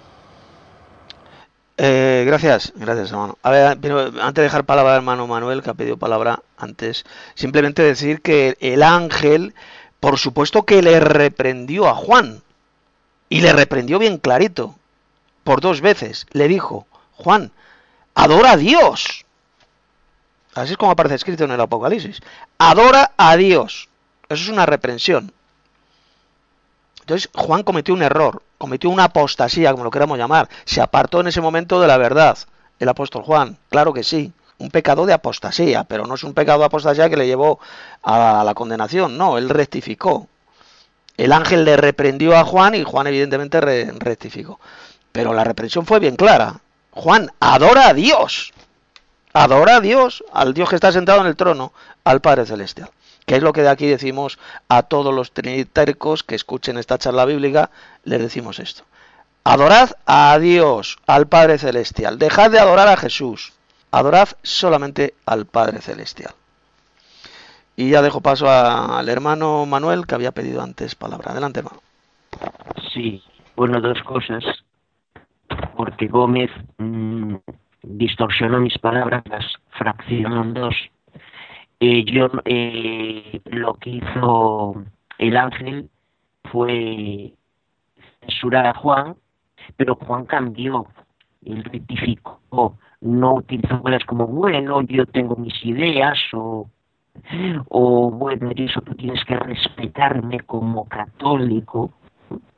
Eh, gracias, gracias hermano. A ver, pero antes de dejar palabra al hermano Manuel, que ha pedido palabra antes, simplemente decir que el ángel, por supuesto que le reprendió a Juan, y le reprendió bien clarito, por dos veces. Le dijo, Juan, adora a Dios. Así es como aparece escrito en el Apocalipsis. Adora a Dios. Eso es una reprensión. Entonces Juan cometió un error, cometió una apostasía, como lo queramos llamar. Se apartó en ese momento de la verdad, el apóstol Juan. Claro que sí, un pecado de apostasía, pero no es un pecado de apostasía que le llevó a la condenación. No, él rectificó. El ángel le reprendió a Juan y Juan evidentemente re rectificó. Pero la reprensión fue bien clara. Juan, adora a Dios. Adora a Dios, al Dios que está sentado en el trono, al Padre Celestial. Que es lo que de aquí decimos a todos los trinitáricos que escuchen esta charla bíblica, les decimos esto. Adorad a Dios, al Padre Celestial. Dejad de adorar a Jesús. Adorad solamente al Padre Celestial. Y ya dejo paso a, al hermano Manuel, que había pedido antes palabra. Adelante, hermano. Sí, bueno, dos cosas. Porque Gómez mmm, distorsionó mis palabras, las fraccionó en dos. Eh, yo eh, lo que hizo el ángel fue censurar a Juan, pero Juan cambió, él rectificó, no utilizó palabras como bueno, yo tengo mis ideas o, o bueno, eso tú tienes que respetarme como católico.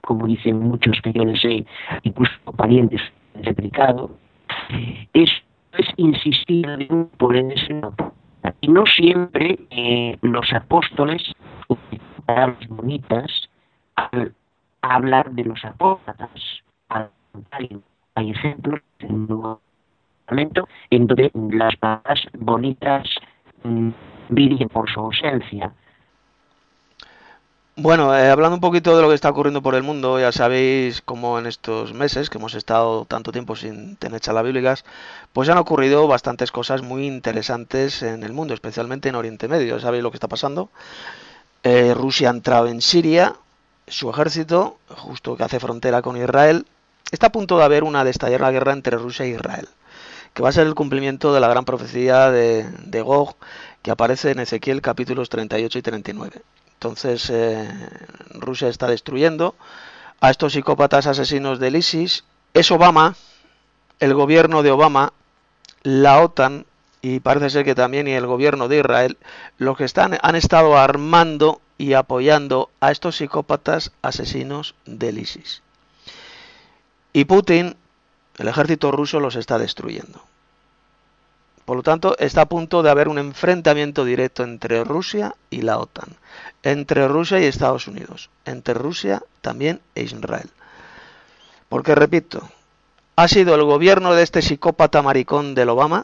como dicen muchos que yo les sé, incluso parientes de pecado, es, es insistir de un ponerse en otro. Y no siempre eh, los apóstoles utilizan palabras bonitas al hablar de los apóstatas. Al contrario, hay ejemplos en el Nuevo Testamento en donde las palabras bonitas mmm, brillan por su ausencia. Bueno, eh, hablando un poquito de lo que está ocurriendo por el mundo, ya sabéis cómo en estos meses que hemos estado tanto tiempo sin tener charlas bíblicas, pues han ocurrido bastantes cosas muy interesantes en el mundo, especialmente en Oriente Medio. ¿Sabéis lo que está pasando? Eh, Rusia ha entrado en Siria, su ejército, justo que hace frontera con Israel. Está a punto de haber una de estallar la guerra entre Rusia e Israel, que va a ser el cumplimiento de la gran profecía de, de Gog, que aparece en Ezequiel capítulos treinta y ocho y treinta y nueve. Entonces eh, Rusia está destruyendo a estos psicópatas asesinos del ISIS. Es Obama, el gobierno de Obama, la OTAN y parece ser que también y el gobierno de Israel los que están, han estado armando y apoyando a estos psicópatas asesinos del ISIS. Y Putin, el ejército ruso, los está destruyendo. Por lo tanto, está a punto de haber un enfrentamiento directo entre Rusia y la OTAN, entre Rusia y Estados Unidos, entre Rusia también e Israel. Porque, repito, ha sido el gobierno de este psicópata maricón del Obama,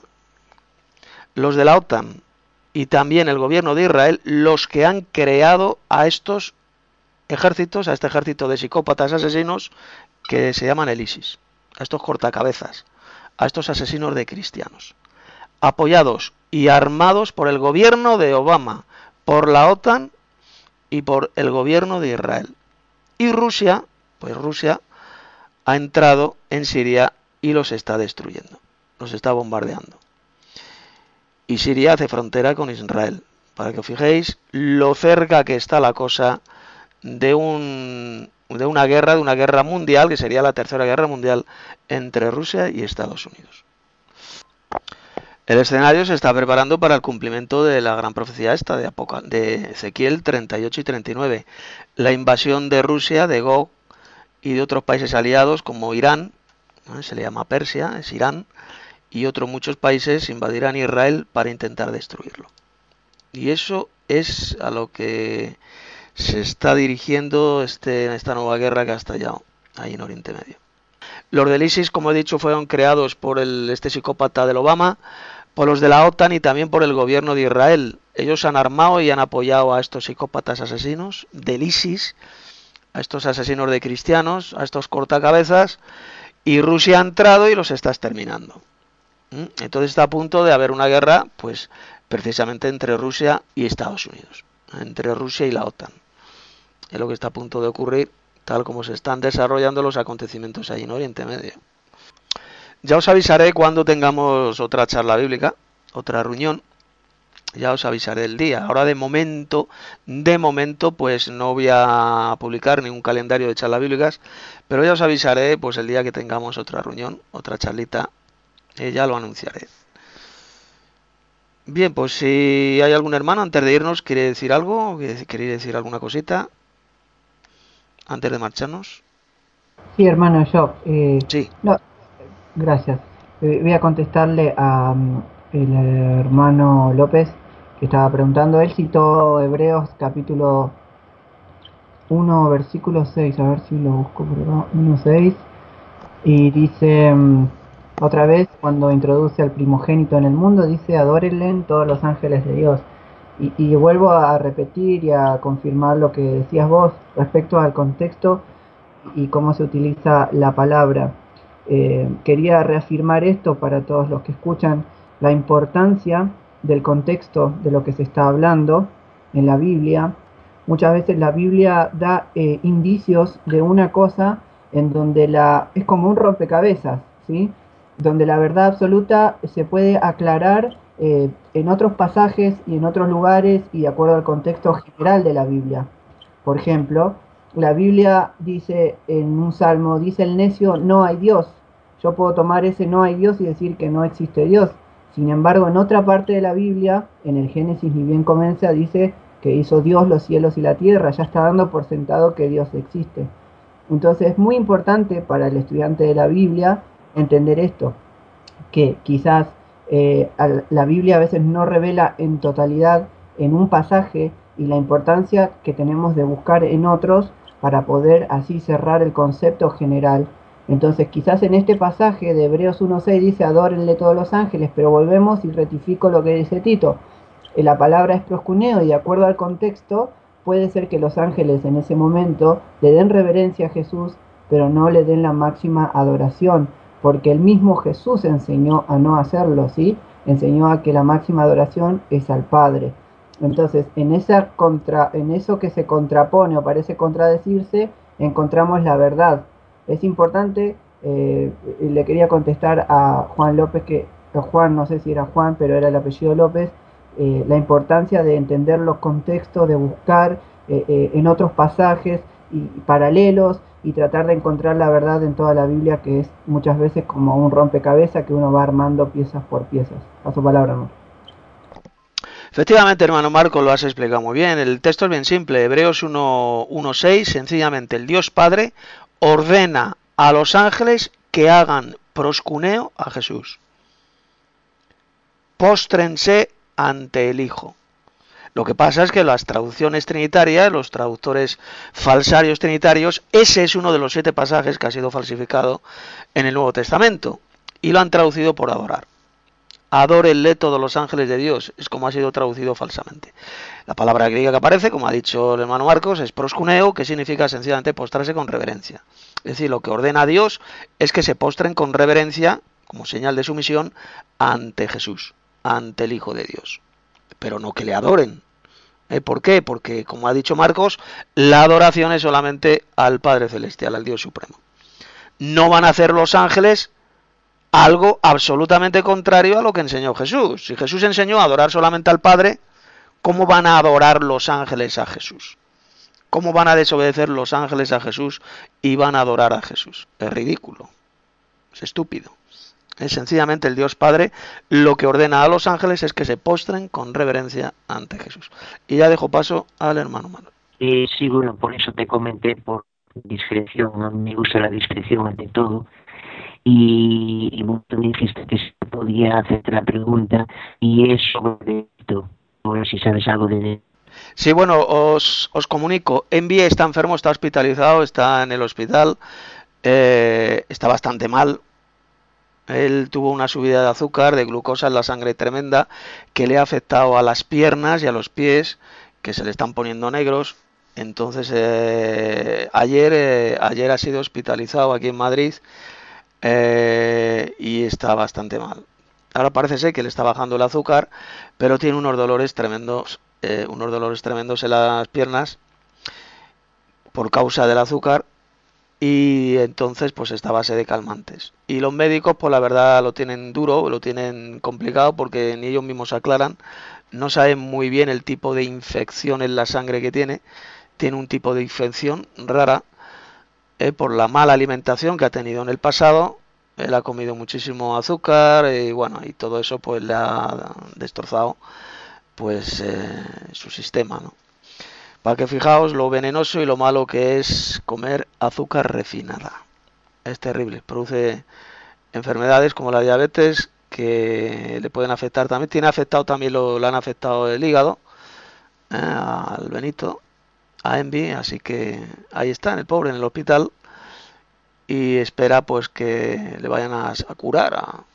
los de la OTAN y también el gobierno de Israel, los que han creado a estos ejércitos, a este ejército de psicópatas asesinos que se llaman el ISIS, a estos cortacabezas, a estos asesinos de cristianos, apoyados y armados por el gobierno de Obama, por la OTAN y por el gobierno de Israel. Y Rusia, pues Rusia ha entrado en Siria y los está destruyendo, los está bombardeando. Y Siria hace frontera con Israel, para que os fijéis lo cerca que está la cosa de un de una guerra, de una guerra mundial, que sería la tercera guerra mundial entre Rusia y Estados Unidos. El escenario se está preparando para el cumplimiento de la gran profecía esta de, Apoca de Ezequiel treinta y ocho y treinta y nueve. La invasión de Rusia, de Gog y de otros países aliados como Irán, ¿no? Se le llama Persia, es Irán, y otros muchos países invadirán Israel para intentar destruirlo. Y eso es a lo que se está dirigiendo este, esta nueva guerra que ha estallado ahí en Oriente Medio. Los del ISIS, como he dicho, fueron creados por el, este psicópata del Obama, por los de la OTAN y también por el gobierno de Israel. Ellos han armado y han apoyado a estos psicópatas asesinos del ISIS, a estos asesinos de cristianos, a estos cortacabezas, y Rusia ha entrado y los está exterminando. Entonces está a punto de haber una guerra, pues precisamente entre Rusia y Estados Unidos, entre Rusia y la OTAN. Es lo que está a punto de ocurrir, tal como se están desarrollando los acontecimientos ahí en Oriente Medio. Ya os avisaré cuando tengamos otra charla bíblica, otra reunión. Ya os avisaré el día. Ahora de momento, de momento, pues no voy a publicar ningún calendario de charlas bíblicas, pero ya os avisaré pues el día que tengamos otra reunión, otra charlita, eh, ya lo anunciaré. Bien, pues si hay algún hermano antes de irnos, ¿quiere decir algo? ¿Queréis decir alguna cosita antes de marcharnos? Sí, hermano, yo. Eh, sí. No, gracias. Eh, voy a contestarle a um, el hermano López, que estaba preguntando. Él citó Hebreos capítulo uno, versículo seis. A ver si lo busco por acá. uno, seis. Y dice, um, otra vez, cuando introduce al primogénito en el mundo, dice, adórenle todos los ángeles de Dios. Y, y vuelvo a repetir y a confirmar lo que decías vos respecto al contexto y cómo se utiliza la palabra. Eh, quería reafirmar esto para todos los que escuchan, la importancia del contexto de lo que se está hablando en la Biblia. Muchas veces la Biblia da eh, indicios de una cosa en donde la es como un rompecabezas, ¿sí? Donde la verdad absoluta se puede aclarar eh, en otros pasajes y en otros lugares y de acuerdo al contexto general de la Biblia. Por ejemplo, la Biblia dice en un salmo, dice el necio, no hay Dios. Yo puedo tomar ese no hay Dios y decir que no existe Dios. Sin embargo, en otra parte de la Biblia, en el Génesis ni bien comienza, dice que hizo Dios los cielos y la tierra. Ya está dando por sentado que Dios existe. Entonces es muy importante para el estudiante de la Biblia entender esto, que quizás eh, la Biblia a veces no revela en totalidad en un pasaje y la importancia que tenemos de buscar en otros para poder así cerrar el concepto general. Entonces quizás en este pasaje de Hebreos uno seis dice adórenle todos los ángeles, pero volvemos y rectifico lo que dice Tito. La palabra es proscuneo y de acuerdo al contexto puede ser que los ángeles en ese momento le den reverencia a Jesús, pero no le den la máxima adoración, porque el mismo Jesús enseñó a no hacerlo, ¿sí? Enseñó a que la máxima adoración es al Padre. Entonces, en, esa contra, en eso que se contrapone o parece contradecirse, encontramos la verdad. Es importante, eh, le quería contestar a Juan López, que Juan, no sé si era Juan, pero era el apellido López, eh, la importancia de entender los contextos, de buscar eh, eh, en otros pasajes y, y paralelos y tratar de encontrar la verdad en toda la Biblia, que es muchas veces como un rompecabezas que uno va armando piezas por piezas. Paso palabra, hermano. Efectivamente, hermano Marco, lo has explicado muy bien. El texto es bien simple. Hebreos uno seis, sencillamente el Dios Padre ordena a los ángeles que hagan proscuneo a Jesús. Póstrense ante el Hijo. Lo que pasa es que las traducciones trinitarias, los traductores falsarios trinitarios, ese es uno de los siete pasajes que ha sido falsificado en el Nuevo Testamento y lo han traducido por adorar. Adórenle todos los ángeles de Dios, es como ha sido traducido falsamente. La palabra griega que aparece, como ha dicho el hermano Marcos, es proscuneo, que significa sencillamente postrarse con reverencia. Es decir, lo que ordena a Dios es que se postren con reverencia, como señal de sumisión, ante Jesús, ante el Hijo de Dios. Pero no que le adoren. ¿Eh? ¿Por qué? Porque, como ha dicho Marcos, la adoración es solamente al Padre Celestial, al Dios Supremo. No van a hacer los ángeles algo absolutamente contrario a lo que enseñó Jesús. Si Jesús enseñó a adorar solamente al Padre, ¿cómo van a adorar los ángeles a Jesús? ¿Cómo van a desobedecer los ángeles a Jesús y van a adorar a Jesús? Es ridículo, es estúpido. Es sencillamente el Dios Padre lo que ordena a los ángeles es que se postren con reverencia ante Jesús. Y ya dejo paso al hermano Manuel. Eh, sí, bueno, por eso te comenté por discreción, no me gusta la discreción ante todo. Y, y bueno, tú me dijiste que se podía hacerte la pregunta y es sobre esto, a ver si sabes algo de... Sí, bueno, os, os comunico, Envy está enfermo, está hospitalizado, está en el hospital, eh, está bastante mal. Él tuvo una subida de azúcar, de glucosa en la sangre tremenda, que le ha afectado a las piernas y a los pies, que se le están poniendo negros. Entonces, eh, ayer, eh, ayer ha sido hospitalizado aquí en Madrid, eh, y está bastante mal. Ahora parece ser que le está bajando el azúcar, pero tiene unos dolores tremendos, eh, unos dolores tremendos en las piernas por causa del azúcar. Y entonces pues está a base de calmantes. Y los médicos pues la verdad lo tienen duro, lo tienen complicado porque ni ellos mismos aclaran. No saben muy bien el tipo de infección en la sangre que tiene. Tiene un tipo de infección rara eh, por la mala alimentación que ha tenido en el pasado. Él ha comido muchísimo azúcar y bueno, y todo eso pues le ha destrozado pues eh, su sistema, ¿no? Para que fijaos lo venenoso y lo malo que es comer azúcar refinada. Es terrible, produce enfermedades como la diabetes que le pueden afectar también. Tiene afectado también, lo, le han afectado el hígado, eh, al Benito, a Envy, así que ahí está, el pobre en el hospital y espera pues que le vayan a, a curar. A...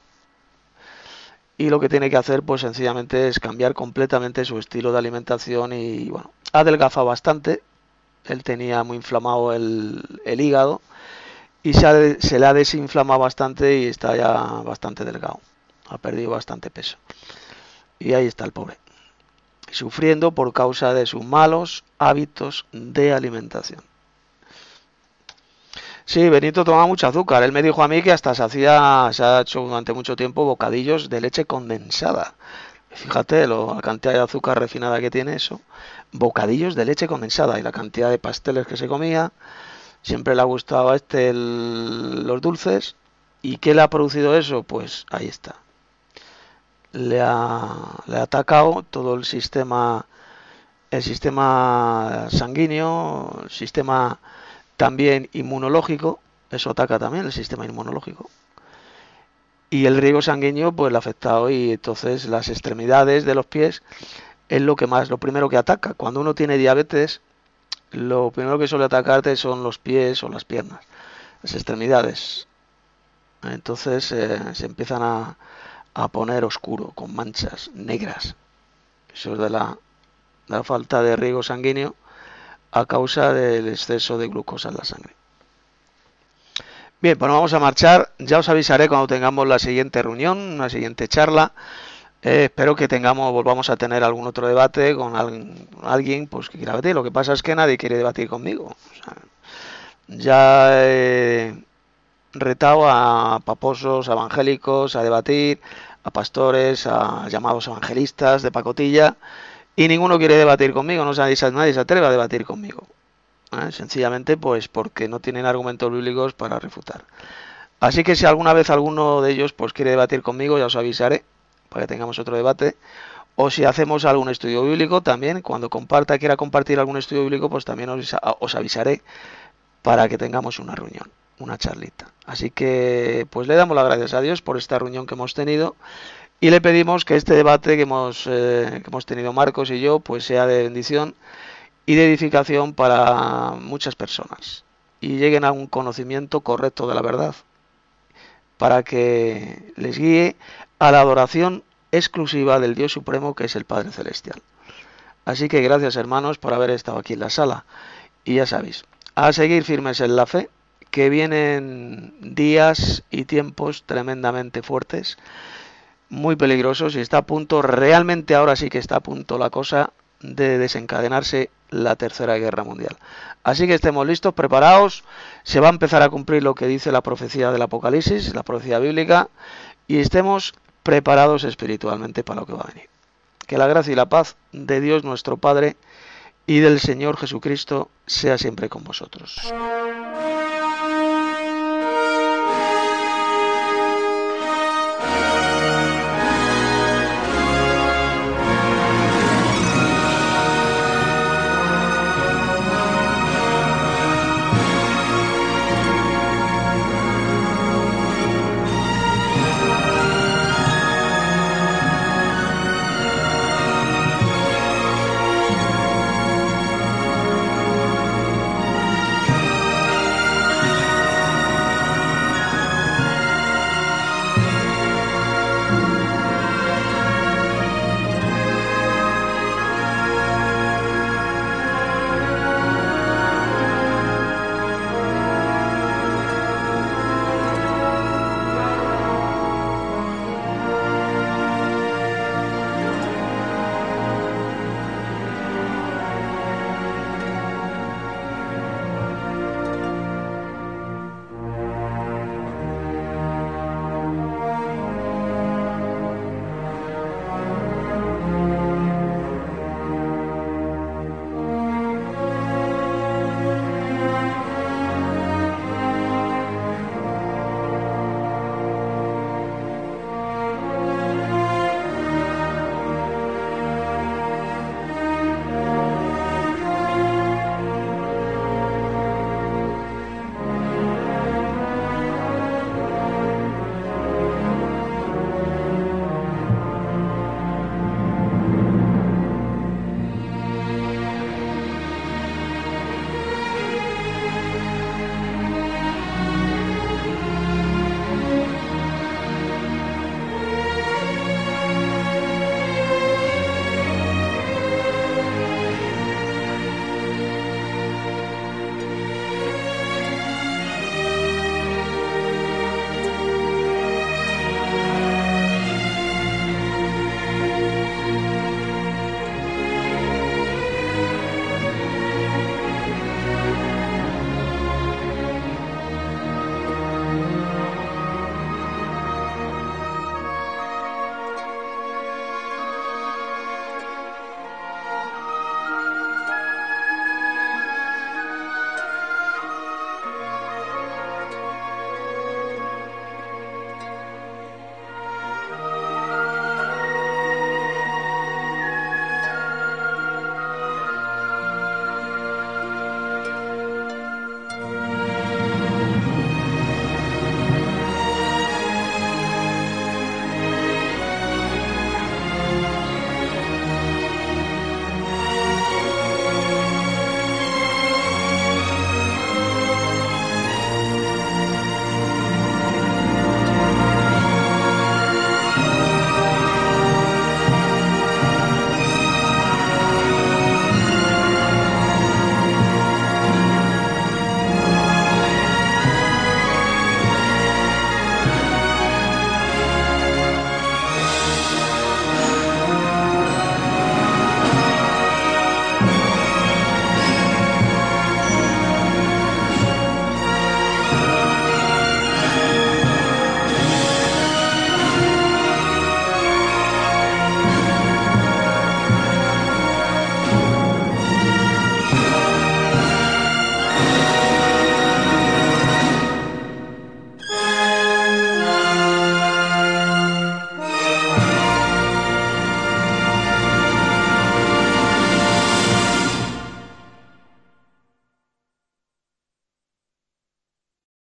Y lo que tiene que hacer pues sencillamente es cambiar completamente su estilo de alimentación y bueno, ha adelgazado bastante. Él tenía muy inflamado el, el hígado y se, ha, se le ha desinflamado bastante y está ya bastante delgado. Ha perdido bastante peso. Y ahí está el pobre, sufriendo por causa de sus malos hábitos de alimentación. Sí, Benito toma mucho azúcar. Él me dijo a mí que hasta se hacía, se ha hecho durante mucho tiempo bocadillos de leche condensada. Fíjate lo, la cantidad de azúcar refinada que tiene eso. Bocadillos de leche condensada y la cantidad de pasteles que se comía. Siempre le ha gustado a este el, los dulces. ¿Y qué le ha producido eso? Pues ahí está. Le ha, le ha atacado todo el sistema, el sistema sanguíneo, el sistema también inmunológico, eso ataca también el sistema inmunológico. Y el riego sanguíneo pues le ha afectado, y entonces las extremidades de los pies es lo que más, lo primero que ataca. Cuando uno tiene diabetes, lo primero que suele atacarte son los pies o las piernas, las extremidades. Entonces eh, se empiezan a, a poner oscuro, con manchas negras. Eso es de la, de la falta de riego sanguíneo a causa del exceso de glucosa en la sangre. Bien, pues vamos a marchar. Ya os avisaré cuando tengamos la siguiente reunión, la siguiente charla. Eh, espero que tengamos, volvamos a tener algún otro debate con alguien, alguien pues, que quiera debatir. Lo que pasa es que nadie quiere debatir conmigo. O sea, ya he retado a paposos, a evangélicos, a debatir, a pastores, a llamados evangelistas de pacotilla, y ninguno quiere debatir conmigo. No, nadie se atreve a debatir conmigo. ¿Eh? Sencillamente pues porque no tienen argumentos bíblicos para refutar. Así que si alguna vez alguno de ellos pues quiere debatir conmigo, ya os avisaré para que tengamos otro debate. O si hacemos algún estudio bíblico también, cuando comparta, quiera compartir algún estudio bíblico, pues también os, os avisaré para que tengamos una reunión, una charlita. Así que pues le damos las gracias a Dios por esta reunión que hemos tenido, y le pedimos que este debate que hemos, eh, que hemos tenido Marcos y yo pues sea de bendición y de edificación para muchas personas, y lleguen a un conocimiento correcto de la verdad, para que les guíe a la adoración exclusiva del Dios Supremo, que es el Padre Celestial. Así que gracias, hermanos, por haber estado aquí en la sala, y ya sabéis, a seguir firmes en la fe, que vienen días y tiempos tremendamente fuertes, muy peligrosos, y está a punto, realmente ahora sí que está a punto la cosa de desencadenarse la tercera guerra mundial. Así que estemos listos, preparaos. Se va a empezar a cumplir lo que dice la profecía del Apocalipsis, la profecía bíblica, y estemos preparados espiritualmente para lo que va a venir. Que la gracia y la paz de Dios nuestro Padre y del Señor Jesucristo sea siempre con vosotros.